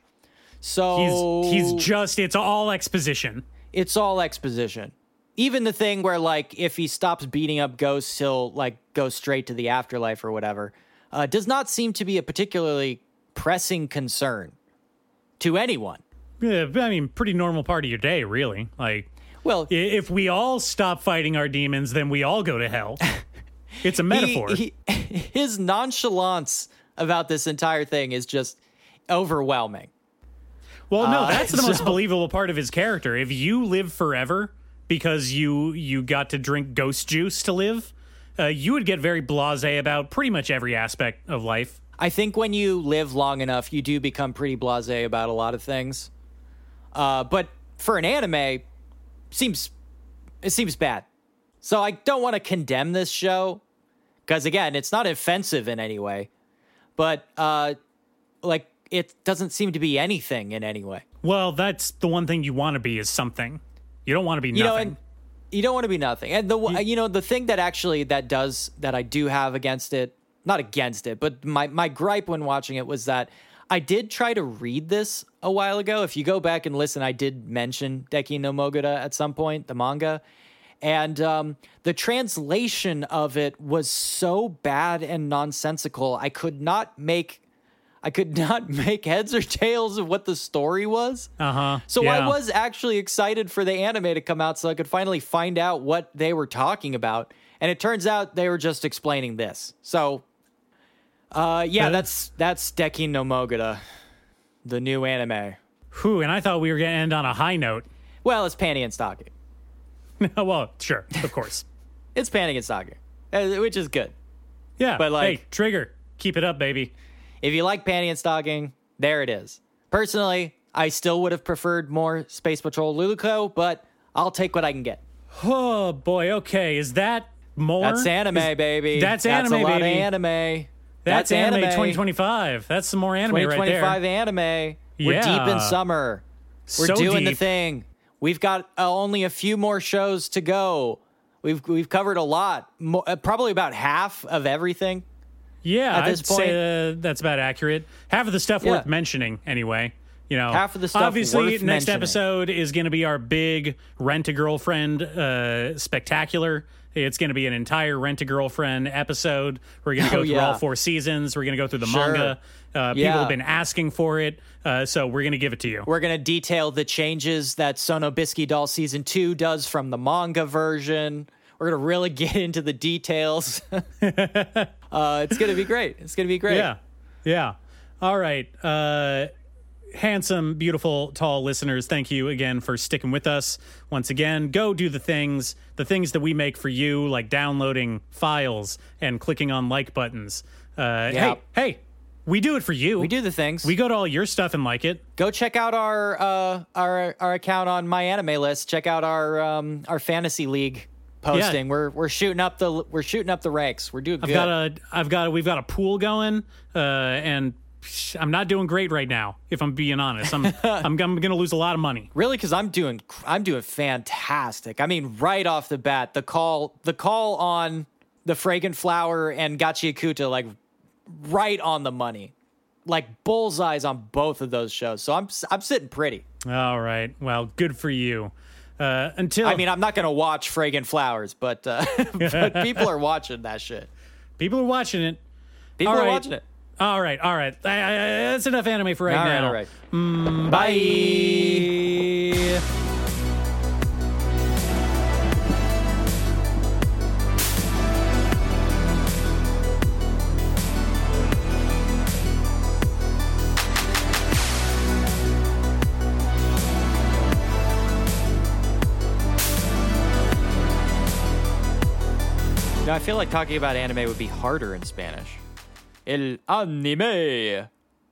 So He's he's just it's all exposition. it's all exposition. Even the thing where like if he stops beating up ghosts, he'll like go straight to the afterlife or whatever. Uh, does not seem to be a particularly pressing concern to anyone. Yeah, I mean, pretty normal part of your day, really. Like, Well, i- if we all stop fighting our demons, then we all go to hell. It's a metaphor. He, he, his nonchalance about this entire thing is just overwhelming. Well, no, Uh, that's the most so- believable part of his character. If you live forever because you you got to drink ghost juice to live, uh, you would get very blasé about pretty much every aspect of life. I think when you live long enough, you do become pretty blasé about a lot of things. Uh, but for an anime, seems it seems bad. So I don't want to condemn this show because again, it's not offensive in any way, but uh, like it doesn't seem to be anything in any way. Well, that's the one thing you want to be is something. You don't want to be You nothing. know, and you don't want to be nothing. And the you know the thing that actually that does that I do have against it, not against it, but my my gripe when watching it was that I did try to read this a while ago. If you go back and listen, I did mention Deki no Mogura at some point, the manga. And um, the translation of it was so bad and nonsensical. I could not make I could not make heads or tails of what the story was. Uh-huh. So yeah. I was actually excited for the anime to come out so I could finally find out what they were talking about. And it turns out they were just explaining this. So uh, yeah, Uh, that's that's Deki no Mogura, the new anime. Whew, and I thought we were going to end on a high note. Well, it's panty and stocking. Well, sure, of course. It's panty and stocking, uh, which is good. Yeah, But, like- hey, Trigger, keep it up, baby. If you like panty and stocking, there it is. Personally, I still would have preferred more Space Patrol Luluco, but I'll take what I can get. Oh boy, okay. Is that more? That's anime, Is, baby. That's, that's anime, a lot baby. Of anime. That's, that's anime, anime twenty twenty-five. That's some more anime right there. twenty twenty-five anime. We're Yeah. deep in summer. We're So doing the deep. thing. We've got uh, only a few more shows to go. We've we've covered a lot, Mo- uh, probably about half of everything. Yeah, at I'd this point. say uh, that's about accurate. Half of the stuff Yeah. worth mentioning, anyway. You know, Half of the stuff obviously, worth next mentioning. episode is going to be our big Rent a Girlfriend uh, spectacular. It's going to be an entire Rent a Girlfriend episode. We're going to go Oh, through yeah. all four seasons. We're going to go through the Sure. manga. Uh, Yeah. People have been asking for it, uh, so we're going to give it to you. We're going to detail the changes that Sonobisky Doll Season two does from the manga version. We're going to really get into the details. uh, it's going to be great. It's going to be great. Yeah, yeah. All right. Uh, handsome, beautiful, tall listeners, thank you again for sticking with us. Once again, go do the things, the things that we make for you, like downloading files and clicking on like buttons. Uh, Yeah. Hey, hey, we do it for you. We do the things. We go to all your stuff and like it. Go check out our uh, our our account on My Anime List. Check out our um, our fantasy league posting. Yeah. We're we're shooting up the we're shooting up the ranks. We're doing I've good. got a, I've got, a, we've got a pool going, uh, and psh, I'm not doing great right now. If I'm being honest, I'm, I'm, I'm going to lose a lot of money. Really, because I'm doing I'm doing fantastic. I mean, right off the bat, the call the call on the Fragrant Flower and Gachiakuta, like right on the money, like bullseyes on both of those shows. So I'm I'm sitting pretty. All right. Well, good for you. Uh, until I mean, I'm not gonna watch Fragrant Flowers, but uh, but people are watching that shit. people are watching it. People All are right. watching it. All right, all right. I, I, that's enough anime for right All right, now. all right. Mm, Bye. You know, I feel like talking about anime would be harder in Spanish. El anime.